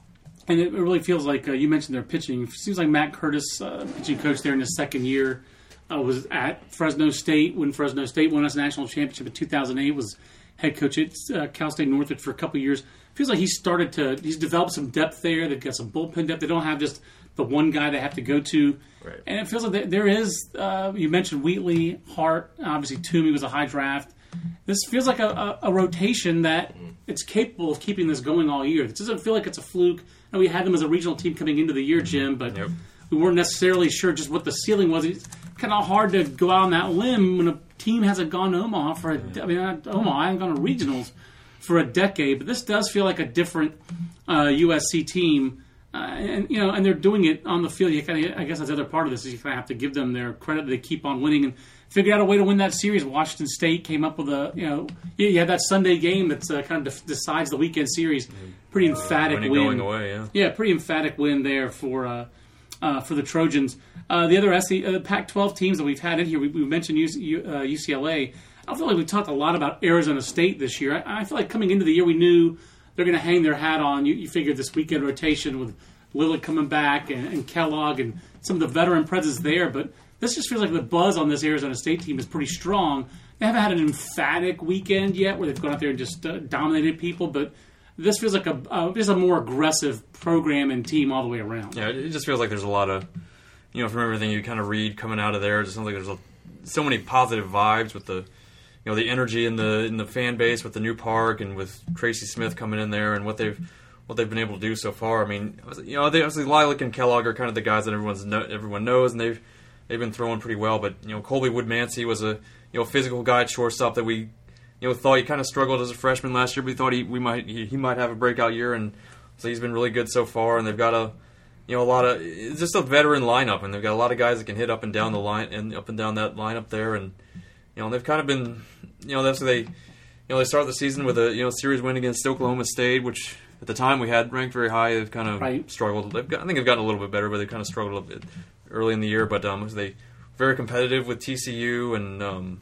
And it really feels like, uh, you mentioned their pitching. It seems like Matt Curtis, uh, pitching coach there in his second year, uh, was at Fresno State when Fresno State won us a national championship in two thousand eight, was head coach at uh, Cal State Northridge for a couple of years. Feels like he's started to, he's developed some depth there. They've got some bullpen depth. They don't have just the one guy they have to go to. Right. And it feels like there, there is, uh, you mentioned Wheatley, Hart, obviously Toomey was a high draft. This feels like a, a, a rotation that mm-hmm. it's capable of keeping this going all year. This doesn't feel like it's a fluke. And we had them as a regional team coming into the year, Jim, but yep. we weren't necessarily sure just what the ceiling was. It's kind of hard to go out on that limb when a team hasn't gone to Omaha for a, I mean, not Omaha, I haven't gone to regionals for a decade, but this does feel like a different uh, U S C team, uh, and you know, and they're doing it on the field. You kind of, I guess that's the other part of this is you kind of have to give them their credit. They keep on winning and figured out a way to win that series. Washington State came up with a, you know, you, you have that Sunday game that's uh, kind of de- decides the weekend series. Pretty emphatic uh, win. Going away, yeah. Yeah, pretty emphatic win there for uh, uh, for the Trojans. Uh, the other S E C, uh, Pac twelve teams that we've had in here, we, we mentioned U C, uh, U C L A. I feel like we talked a lot about Arizona State this year. I, I feel like coming into the year, we knew they're going to hang their hat on. You, you figured this weekend rotation with Lillard coming back and, and Kellogg and some of the veteran presence there, but this just feels like the buzz on this Arizona State team is pretty strong. They haven't had an emphatic weekend yet where they've gone out there and just uh, dominated people, but this feels like a uh, just a more aggressive program and team all the way around. Yeah, it just feels like there's a lot of, you know, from everything you kind of read coming out of there, it just sounds like there's a, so many positive vibes with the, you know, the energy in the in the fan base with the new park and with Tracy Smith coming in there and what they've what they've been able to do so far. I mean, you know, they, obviously Lilac and Kellogg are kind of the guys that everyone's know, everyone knows, and they've they've been throwing pretty well. But you know, Colby Woodmansey was a you know physical guy at shortstop that we you know thought he kind of struggled as a freshman last year, but we thought he we might he, he might have a breakout year, and so he's been really good so far. And they've got a you know a lot of it's just a veteran lineup, and they've got a lot of guys that can hit up and down the line and up and down that lineup there, and you know they've kind of been you know that's they you know they start the season with a you know series win against Oklahoma State, which at the time we had ranked very high. They've kind of right. struggled. They've got, I think they've gotten a little bit better, but they kind of struggled a bit early in the year. But um, they very competitive with T C U, and um,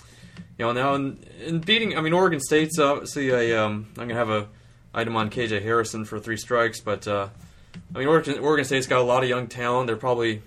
you know now in, in beating. I mean, Oregon State's obviously a. Um, I'm gonna have a item on K J Harrison for three strikes, but uh, I mean Oregon, Oregon State's got a lot of young talent. They're probably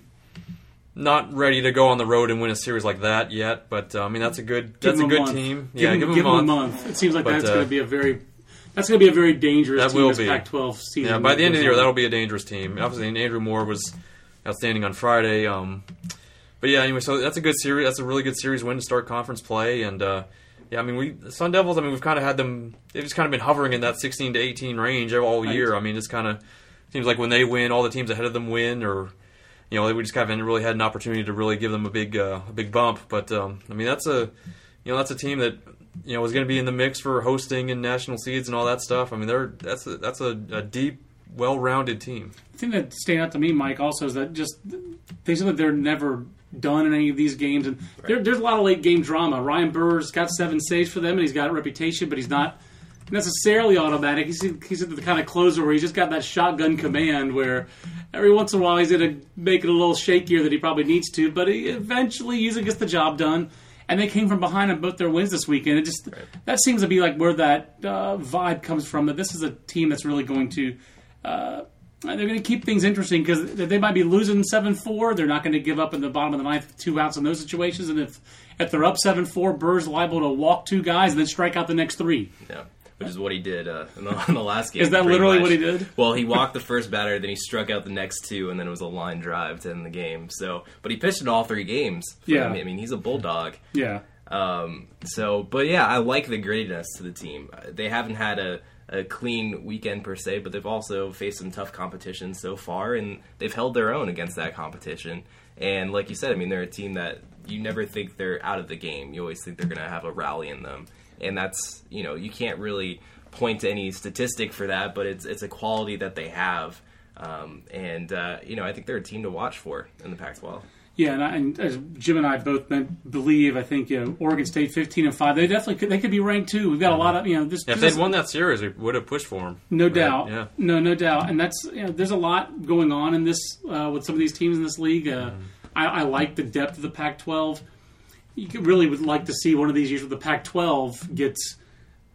not ready to go on the road and win a series like that yet. But uh, I mean that's a good give that's a good month. team. Give yeah, them, give, them, give a, month. them a month. It seems like but, that's uh, going to be a very. That's going to be a very dangerous that team will this be. Pac twelve season. Yeah, by the end of the year, that'll be a dangerous team. Obviously, Andrew Moore was outstanding on Friday. Um, but yeah, anyway, so that's a good series. That's a really good series win to start conference play. And uh, yeah, I mean, we the Sun Devils. I mean, we've kind of had them. They've just kind of been hovering in that sixteen to eighteen range all year. I mean, it's kind of seems like when they win, all the teams ahead of them win, or you know, we just kind of haven't really had an opportunity to really give them a big uh, a big bump. But um, I mean, that's a you know that's a team that. You know, is going to be in the mix for hosting and national seeds and all that stuff. I mean, they're that's a, that's a, a deep, well-rounded team. The thing that stands out to me, Mike, also is that just they said that they're never done in any of these games, and right. there, there's a lot of late game drama. Ryan Burr's got seven saves for them, and he's got a reputation, but he's not necessarily automatic. He's he's the kind of closer where he's just got that shotgun command where every once in a while he's going to make it a little shakier than he probably needs to, but he eventually usually gets the job done. And they came from behind on both their wins this weekend. It just right. that seems to be like where that uh, vibe comes from. That this is a team that's really going to uh, they're going to keep things interesting because they might be losing seven four. They're not going to give up in the bottom of the ninth with two outs in those situations. And if if they're up seven four, Burr's liable to walk two guys and then strike out the next three. Yeah. Which is what he did uh, in, the, in the last game. Is that literally much. what he did? Well, he walked the first batter, then he struck out the next two, and then it was a line drive to end the game. So, but he pitched in all three games. Yeah. Him. I mean, he's a bulldog. Yeah. Um, so, but yeah, I like the grittiness to the team. They haven't had a, a clean weekend per se, but they've also faced some tough competition so far, and they've held their own against that competition. And like you said, I mean, they're a team that you never think they're out of the game. You always think they're going to have a rally in them. And that's, you know, you can't really point to any statistic for that, but it's it's a quality that they have. Um, and, uh, you know, I think they're a team to watch for in the Pac twelve. Yeah, and, I, and as Jim and I both meant, believe, I think you know, Oregon State fifteen and five. They definitely could, they could be ranked too. We've got a lot of you know. This, yeah, if this they'd won that series, we would have pushed for them. No right? doubt. Yeah. No, no doubt. And that's you know, there's a lot going on in this uh, with some of these teams in this league. Uh, mm. I, I like the depth of the Pac twelve. You could really would like to see one of these years where the Pac twelve gets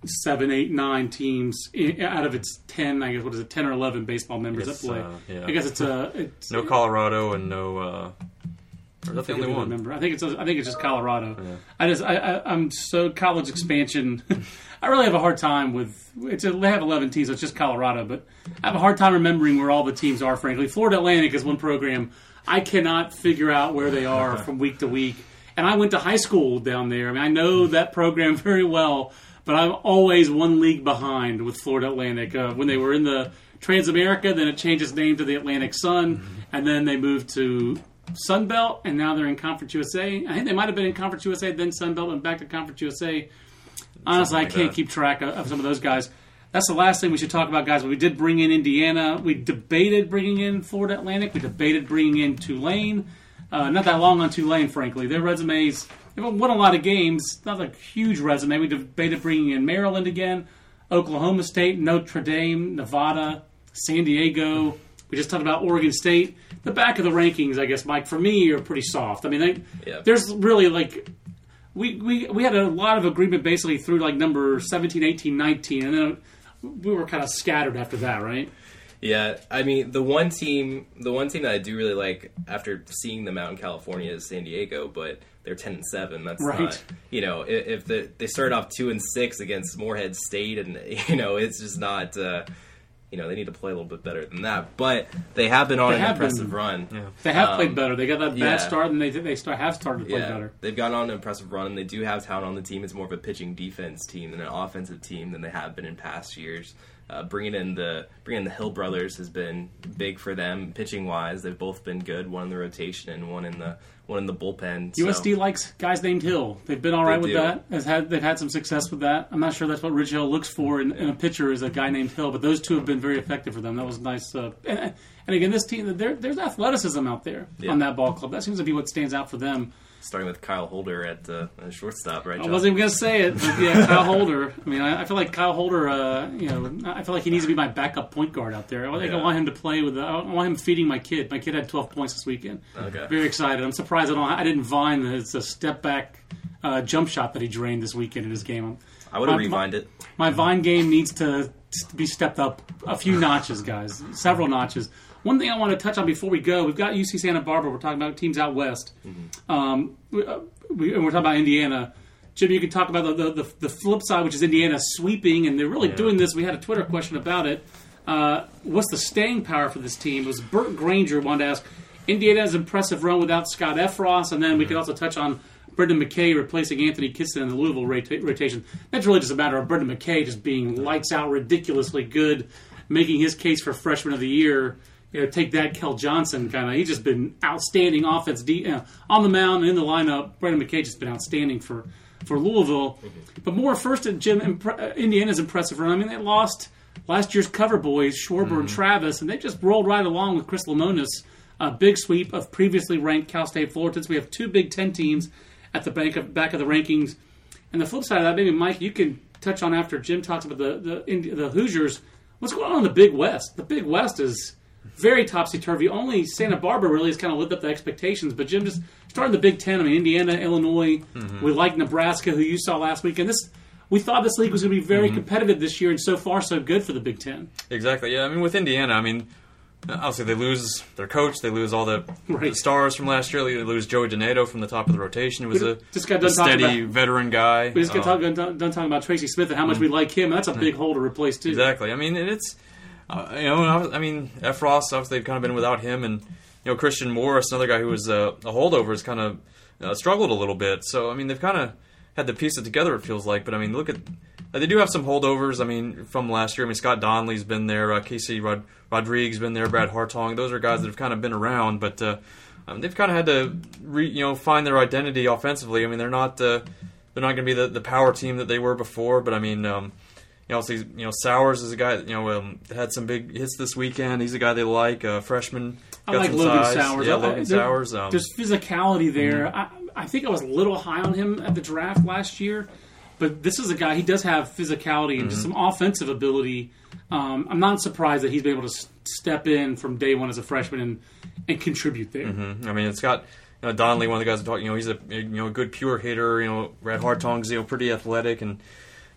seven, eight, nine teams out of its ten. I guess what is it, ten or eleven baseball members that play? Uh, yeah. I guess it's a it's, no Colorado and no. Uh, that's the only one. Remember, I think it's I think it's just Colorado. Yeah. I just I, I I'm so college expansion. I really have a hard time with it's. A, they have eleven teams, so it's just Colorado. But I have a hard time remembering where all the teams are. Frankly, Florida Atlantic is one program I cannot figure out where they are from week to week. And I went to high school down there. I mean, I know that program very well, but I'm always one league behind with Florida Atlantic. Uh, when they were in the Transamerica, then it changed its name to the Atlantic Sun, mm-hmm. and then they moved to Sunbelt, and now they're in Conference U S A. I think they might have been in Conference U S A, then Sunbelt, and back to Conference U S A. Honestly, like I can't that. keep track of, of some of those guys. That's the last thing we should talk about, guys. We did bring in Indiana. We debated bringing in Florida Atlantic. We debated bringing in Tulane. Uh, not that long on Tulane, frankly. Their resumes, they've won a lot of games. Not a huge resume. We debated bringing in Maryland again, Oklahoma State, Notre Dame, Nevada, San Diego. We just talked about Oregon State. The back of the rankings, I guess, Mike, for me, are pretty soft. I mean, they, yeah. there's really, like, we, we we had a lot of agreement basically through, like, number seventeen, eighteen, nineteen, and then we were kind of scattered after that, right? Yeah, I mean, the one team the one team that I do really like after seeing them out in California is San Diego, but they're ten and seven. That's right. Not, you know, if, if the, they started off two and six against Morehead State, and, you know, it's just not, uh, you know, they need to play a little bit better than that. But they have been on they an impressive been, run. Yeah. They have um, played better. They got that bad yeah. start, and they they start, have started to play yeah. better. They've gone on an impressive run, and they do have talent on the team. It's more of a pitching defense team than an offensive team than they have been in past years. Uh, bringing in the bringing in the Hill brothers has been big for them pitching wise. They've both been good. One in the rotation and one in the one in the bullpen. So. U S D likes guys named Hill. They've been all right with do. that. Has had they've had some success with that. I'm not sure that's what Rich Hill looks for in, in a pitcher is a guy named Hill, but those two have been very effective for them. That was nice. Uh, and, and again, this team there, there's athleticism out there yeah. on that ball club. That seems to be what stands out for them. Starting with Kyle Holder at uh, shortstop, right, John? I wasn't even going to say it, but yeah, Kyle Holder. I mean, I, I feel like Kyle Holder, uh, you know, I feel like he needs to be my backup point guard out there. I think yeah. I want him to play with, the, I want him feeding my kid. My kid had twelve points this weekend. Okay. Very excited. I'm surprised I don't, I didn't vine his a step back uh, jump shot that he drained this weekend in his game. I would have revined it. My Vine game needs to be stepped up a few notches, guys, several notches. One thing I want to touch on before we go, we've got U C Santa Barbara. We're talking about teams out west. Mm-hmm. Um, we, uh, we, and we're talking about Indiana. Jim, you can talk about the, the, the, the flip side, which is Indiana sweeping, and they're really yeah. doing this. We had a Twitter question about it. Uh, what's the staying power for this team? It was Burt Granger wanted to ask, Indiana's impressive run without Scott Effross, and then mm-hmm. we could also touch on Brendan McKay replacing Anthony Kiston in the Louisville rota- rotation. That's really just a matter of Brendan McKay just being lights out, ridiculously good, making his case for freshman of the year. You know, take that, Kel Johnson kind of. He's just been outstanding offense de- uh, on the mound and in the lineup. Brendan McKay just been outstanding for, for Louisville. Mm-hmm. But more first at Jim, impre- Indiana's impressive run. I mean, they lost last year's cover boys, Schwarber mm-hmm. and Travis, and they just rolled right along with Chris Lemonis. A big sweep of previously ranked Cal State Fullertons. We have two Big Ten teams at the back of, back of the rankings. And the flip side of that, maybe, Mike, you can touch on after Jim talks about the, the, the Hoosiers. What's going on in the Big West? The Big West is very topsy-turvy. Only Santa Barbara really has kind of lived up to expectations. But, Jim, just starting the Big Ten, I mean, Indiana, Illinois, mm-hmm. we like Nebraska, who you saw last week. And this, we thought this league was going to be very mm-hmm. competitive this year, and so far so good for the Big Ten. Exactly, yeah. I mean, with Indiana, I mean, obviously they lose their coach, they lose all the, right. the stars from last year, they lose Joey Donato from the top of the rotation, who was a, just got a steady about, veteran guy. We just got um, talk, done, done talking about Tracy Smith and how much mm-hmm. we like him, and that's a big hole to replace, too. Exactly. I mean, it's... Uh, you know, I mean, Effross, obviously, they've kind of been without him, and you know, Christian Morris, another guy who was uh, a holdover, has kind of uh, struggled a little bit. So, I mean, they've kind of had to piece it together, it feels like. But I mean, look at uh, they do have some holdovers. I mean, from last year. I mean, Scott Donnelly's been there, uh, Casey Rod- Rodriguez been there, Brad Hartong. Those are guys that have kind of been around, but uh, um, they've kind of had to, re- you know, find their identity offensively. I mean, they're not uh, they're not going to be the, the power team that they were before, but I mean. Um, You know, you know, Sowers is a guy that, you know, um, had some big hits this weekend. He's a guy they like. Uh, freshman. I like some Logan size. Sowers. Yeah, I, Logan there, Sowers. Um, there's physicality there. Mm-hmm. I, I think I was a little high on him at the draft last year, but this is a guy, he does have physicality and mm-hmm. just some offensive ability. Um, I'm not surprised that he's been able to step in from day one as a freshman and, and contribute there. Mm-hmm. I mean, it's got... You know, Donnelly, one of the guys that talk, you know, he's a you know a good pure hitter. You know, Brad Hartong's you know pretty athletic, and you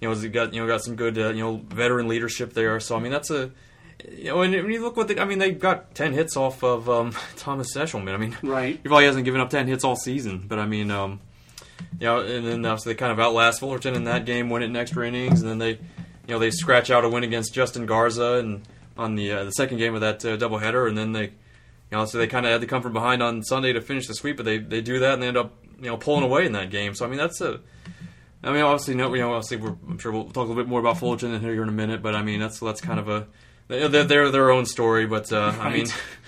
you know, has got you know got some good uh, you know veteran leadership there. So I mean, that's a you know, and when you look what they, I mean, they got ten hits off of um, Thomas Eshelman. I mean, right. He probably hasn't given up ten hits all season, but I mean, um, you know, and then uh, so they kind of outlast Fullerton in that game, win it in extra innings, and then they, you know, they scratch out a win against Justin Garza and on the uh, the second game of that uh, doubleheader, and then they, you know, so they kind of had to come from behind on Sunday to finish the sweep, but they they do that and they end up you know pulling away in that game. So I mean, that's a I mean, obviously, no, you know, obviously, we're, I'm sure we'll talk a little bit more about Fullerton here in a minute, but I mean, that's that's kind of a they're they're their own story. But uh, right. I mean,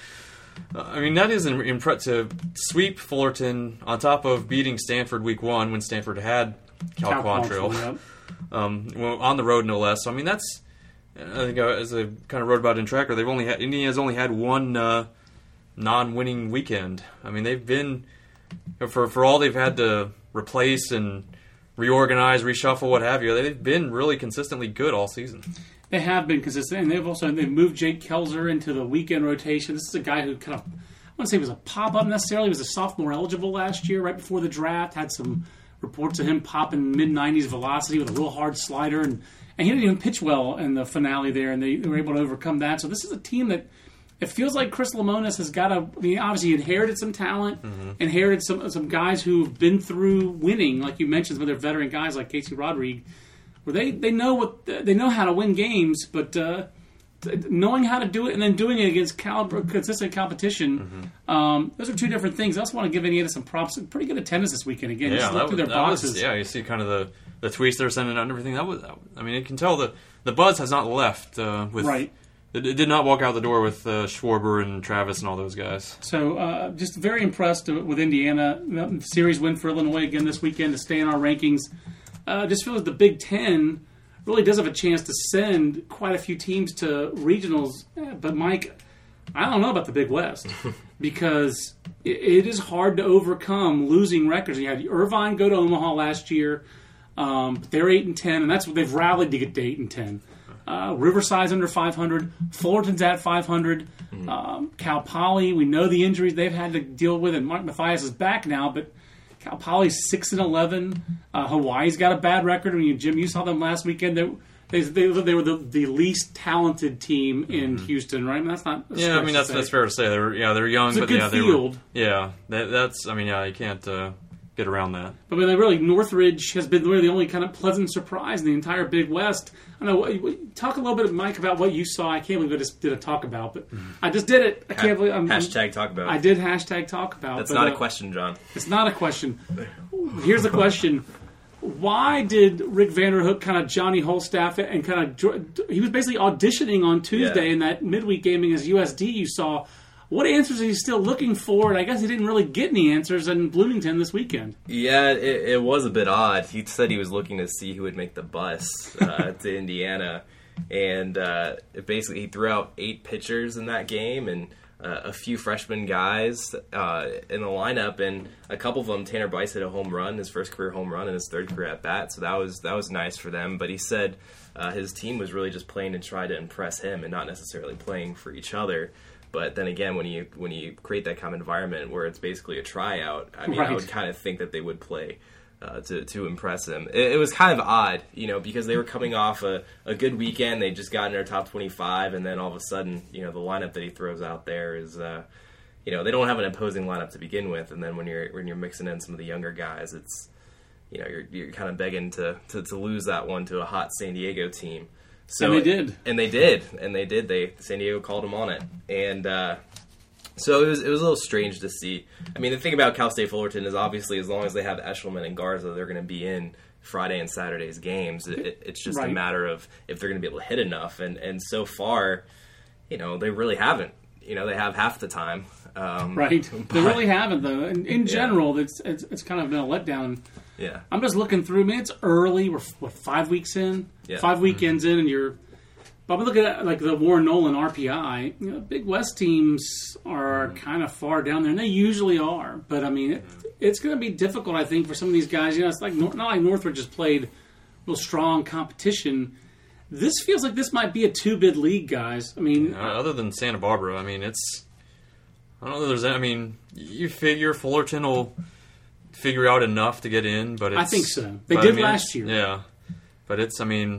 I mean that is impressive to sweep Fullerton on top of beating Stanford week one when Stanford had Cal, Cal Quantrill, yep. um, well, on the road no less. So I mean, that's I think uh, as I kind of wrote about in Tracker, they've only had Indiana's only had one uh, non-winning weekend. I mean, they've been for for all they've had to replace and reorganize, reshuffle, what have you. They've been really consistently good all season. They have been consistent, and they've also they've moved Jake Kelzer into the weekend rotation. This is a guy who kind of, I wouldn't say he was a pop-up necessarily. He was a sophomore eligible last year, right before the draft. Had some reports of him popping mid nineties velocity with a real hard slider, and, and he didn't even pitch well in the finale there, and they, they were able to overcome that. So this is a team that it feels like Chris Lemonis has got a. I mean, obviously, he inherited some talent, mm-hmm. inherited some some guys who've been through winning, like you mentioned, some of their veteran guys like Casey Rodriguez, where they, they know what they know how to win games, but uh, knowing how to do it and then doing it against caliber, consistent competition, mm-hmm. um, those are two different things. I also want to give Indiana some props. Pretty good attendance this weekend again. Yeah, just look through their boxes. Was, yeah, you see kind of the, the tweets they're sending out and everything. That was, I mean, you can tell the the buzz has not left uh, with. Right. It did not walk out the door with uh, Schwarber and Travis and all those guys. So uh, just very impressed with Indiana. Series win for Illinois again this weekend to stay in our rankings. Uh, just feel like the Big Ten really does have a chance to send quite a few teams to regionals. But, Mike, I don't know about the Big West because it, it is hard to overcome losing records. You had Irvine go to Omaha last year. Um, they're eight and ten, and that's what they've rallied to get to eight and ten. Uh, Riverside's under five hundred. Fullerton's at five hundred. Mm-hmm. Um, Cal Poly, we know the injuries they've had to deal with, and Mark Mathias is back now, but Cal Poly's six and eleven. Uh, Hawaii's got a bad record. I mean, Jim, you saw them last weekend. They they, they, they were the, the least talented team in mm-hmm. Houston, right? I mean, that's not. Yeah, I mean that's that's fair to say. They're yeah they're young, it's but a good yeah field. they were yeah that, that's I mean yeah you can't. Uh, Get around that. But I mean, really, Northridge has been really the only kind of pleasant surprise in the entire Big West. I don't know. Talk a little bit, Mike, about what you saw. I can't believe I just did a talk about, but mm-hmm. I just did it. I can't ha- believe I'm, hashtag talk about. I did hashtag talk about. That's but, not uh, a question, John. It's not a question. Here's the question: why did Rick Vanderhook kind of Johnny Holstaff it and kind of he was basically auditioning on Tuesday yeah. in that midweek game against U S D? You saw. What answers are you still looking for? And I guess he didn't really get any answers in Bloomington this weekend. Yeah, it, it was a bit odd. He said he was looking to see who would make the bus uh, to Indiana. And uh, basically he threw out eight pitchers in that game and uh, a few freshman guys uh, in the lineup. And a couple of them, Tanner Bice hit a home run, his first career home run and his third career at bat. So that was, that was nice for them. But he said uh, his team was really just playing to try to impress him and not necessarily playing for each other. But then again, when you when you create that kind of environment where it's basically a tryout, I mean, right. I would kind of think that they would play uh, to to impress him. It, it was kind of odd, you know, because they were coming off a, a good weekend. They just got in their top twenty-five, and then all of a sudden, you know, the lineup that he throws out there is, uh, you know, they don't have an imposing lineup to begin with. And then when you're when you're mixing in some of the younger guys, it's, you know, you're you're kind of begging to, to, to lose that one to a hot San Diego team. So, and they did, and they did, and they did. They San Diego called them on it, and uh, so it was. It was a little strange to see. I mean, the thing about Cal State Fullerton is obviously as long as they have Eshelman and Garza, they're going to be in Friday and Saturday's games. It, it, it's just right. a matter of if they're going to be able to hit enough, and and so far, you know, they really haven't. You know, they have half the time. Um, right, but, they really haven't though. In, in general, yeah. it's, it's it's kind of been a letdown. Yeah, I'm just looking through. I mean, it's early. We're what five weeks in, yeah. five weekends mm-hmm. in, and you're. But I'm looking at like the Warren Nolan R P I. You know, Big West teams are mm-hmm. kind of far down there, and they usually are. But I mean, it, it's going to be difficult, I think, for some of these guys. You know, it's like not like Northridge just played real strong competition. This feels like this might be a two-bid league, guys. I mean, uh, other than Santa Barbara, I mean, it's. I don't know. There's. I mean, you figure Fullerton will figure out enough to get in, but it's, I think so. They but, did I mean, last year. Yeah, but it's, I mean,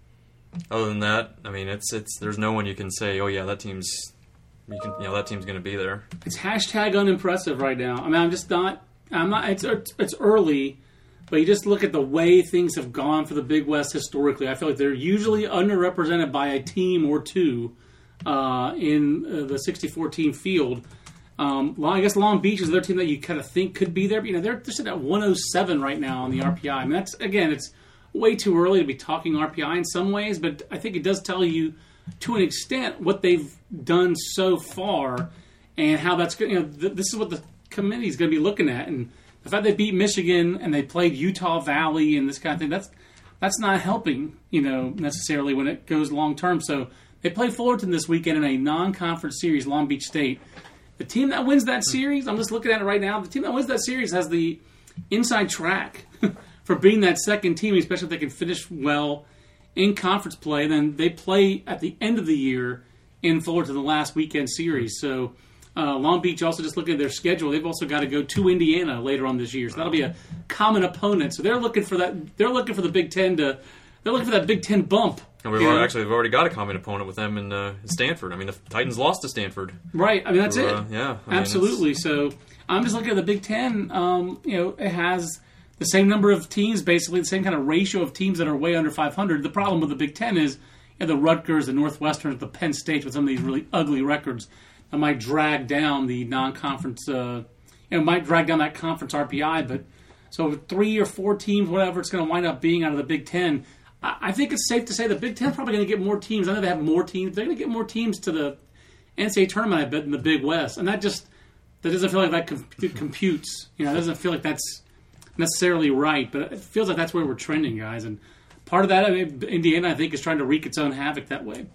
other than that, I mean, it's it's. There's no one you can say, oh yeah, that team's, you can, you know, that team's going to be there. It's hashtag unimpressive right now. I mean, I'm just not. I'm not. It's it's early, but you just look at the way things have gone for the Big West historically. I feel like they're usually underrepresented by a team or two uh, in uh, the sixty-four team field. Um, I guess Long Beach is their team that you kind of think could be there. But, you know, they're, they're sitting at one oh seven right now on the R P I. I mean, that's, again, it's way too early to be talking R P I in some ways, but I think it does tell you, to an extent, what they've done so far and how that's going. You know, th- this is what the committee is going to be looking at, and the fact they beat Michigan and they played Utah Valley and this kind of thing. That's that's not helping, you know, necessarily when it goes long term. So they play Fullerton this weekend in a non-conference series, Long Beach State. The team that wins that series, I'm just looking at it right now, the team that wins that series has the inside track for being that second team, especially if they can finish well in conference play. Then they play at the end of the year in Fullerton, the last weekend series. So uh, Long Beach, also just looking at their schedule, they've also got to go to Indiana later on this year. So that'll be a common opponent. So they're looking for that. They're looking for the Big Ten to. They're looking for that Big Ten bump. And we've already, actually we've already got a common opponent with them in uh, Stanford. I mean, the Titans lost to Stanford. Right. I mean, that's so, it. Uh, yeah. I Absolutely. Mean, so I'm just looking at the Big Ten. Um, you know, it has the same number of teams, basically the same kind of ratio of teams that are way under five hundred. The problem with the Big Ten is you know, the Rutgers, the Northwesterns, the Penn States with some of these really ugly records that might drag down the non-conference. Uh, you know, might drag down that conference R P I. But so three or four teams, whatever it's going to wind up being out of the Big Ten. I think it's safe to say the Big Ten is probably going to get more teams. I know they have more teams. They're going to get more teams to the N C double A tournament, I bet, in the Big West. And that just that doesn't feel like that com- computes. You know, it doesn't feel like that's necessarily right. But it feels like that's where we're trending, guys. And part of that, I mean, Indiana, I think, is trying to wreak its own havoc that way.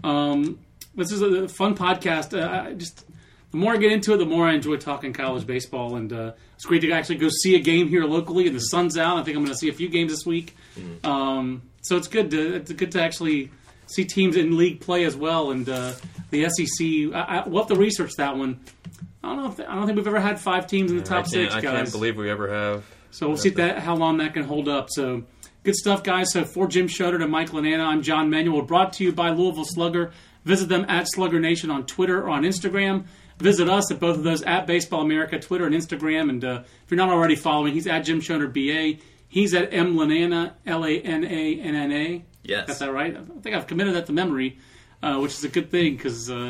Um, this is a fun podcast. Uh, I just the more I get into it, the more I enjoy talking college baseball. And uh, it's great to actually go see a game here locally. And the sun's out. I think I'm going to see a few games this week. Mm-hmm. Um, so it's good to it's good to actually see teams in league play as well, and uh, the S E C. I, I, we'll have to research that one. I don't know. If, I don't think we've ever had five teams in the top six, guys. I can't believe we ever have. So we'll see that how long that can hold up. So good stuff, guys. So for Jim Schroeder and Mike Lananna, I'm John Manuel. Brought to you by Louisville Slugger. Visit them at Slugger Nation on Twitter or on Instagram. Visit us at both of those at Baseball America, Twitter and Instagram. And uh, if you're not already following, he's at Jim Schroeder B A. He's at M. Lananna, L A N A N N A. Yes. Got that right? I think I've committed that to memory, uh, which is a good thing because uh,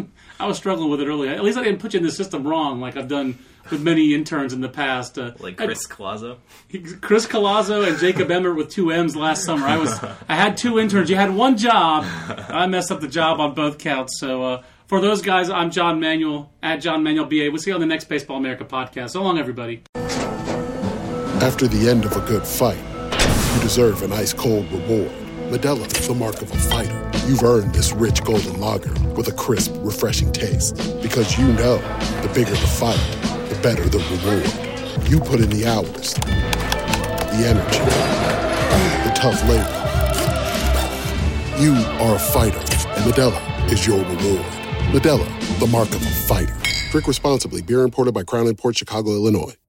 I was struggling with it earlier. At least I didn't put you in the system wrong like I've done with many interns in the past. Uh, like Chris Collazo? Chris Collazo and Jacob Emmert with two M's last summer. I was I had two interns. You had one job. I messed up the job on both counts. So uh, for those guys, I'm John Manuel, at John Manuel B A. We'll see you on the next Baseball America podcast. So long, everybody. After the end of a good fight, you deserve an ice-cold reward. Modelo is the mark of a fighter. You've earned this rich golden lager with a crisp, refreshing taste. Because you know, the bigger the fight, the better the reward. You put in the hours, the energy, the tough labor. You are a fighter, and Modelo is your reward. Modelo, the mark of a fighter. Drink responsibly. Beer imported by Crown Imports, Chicago, Illinois.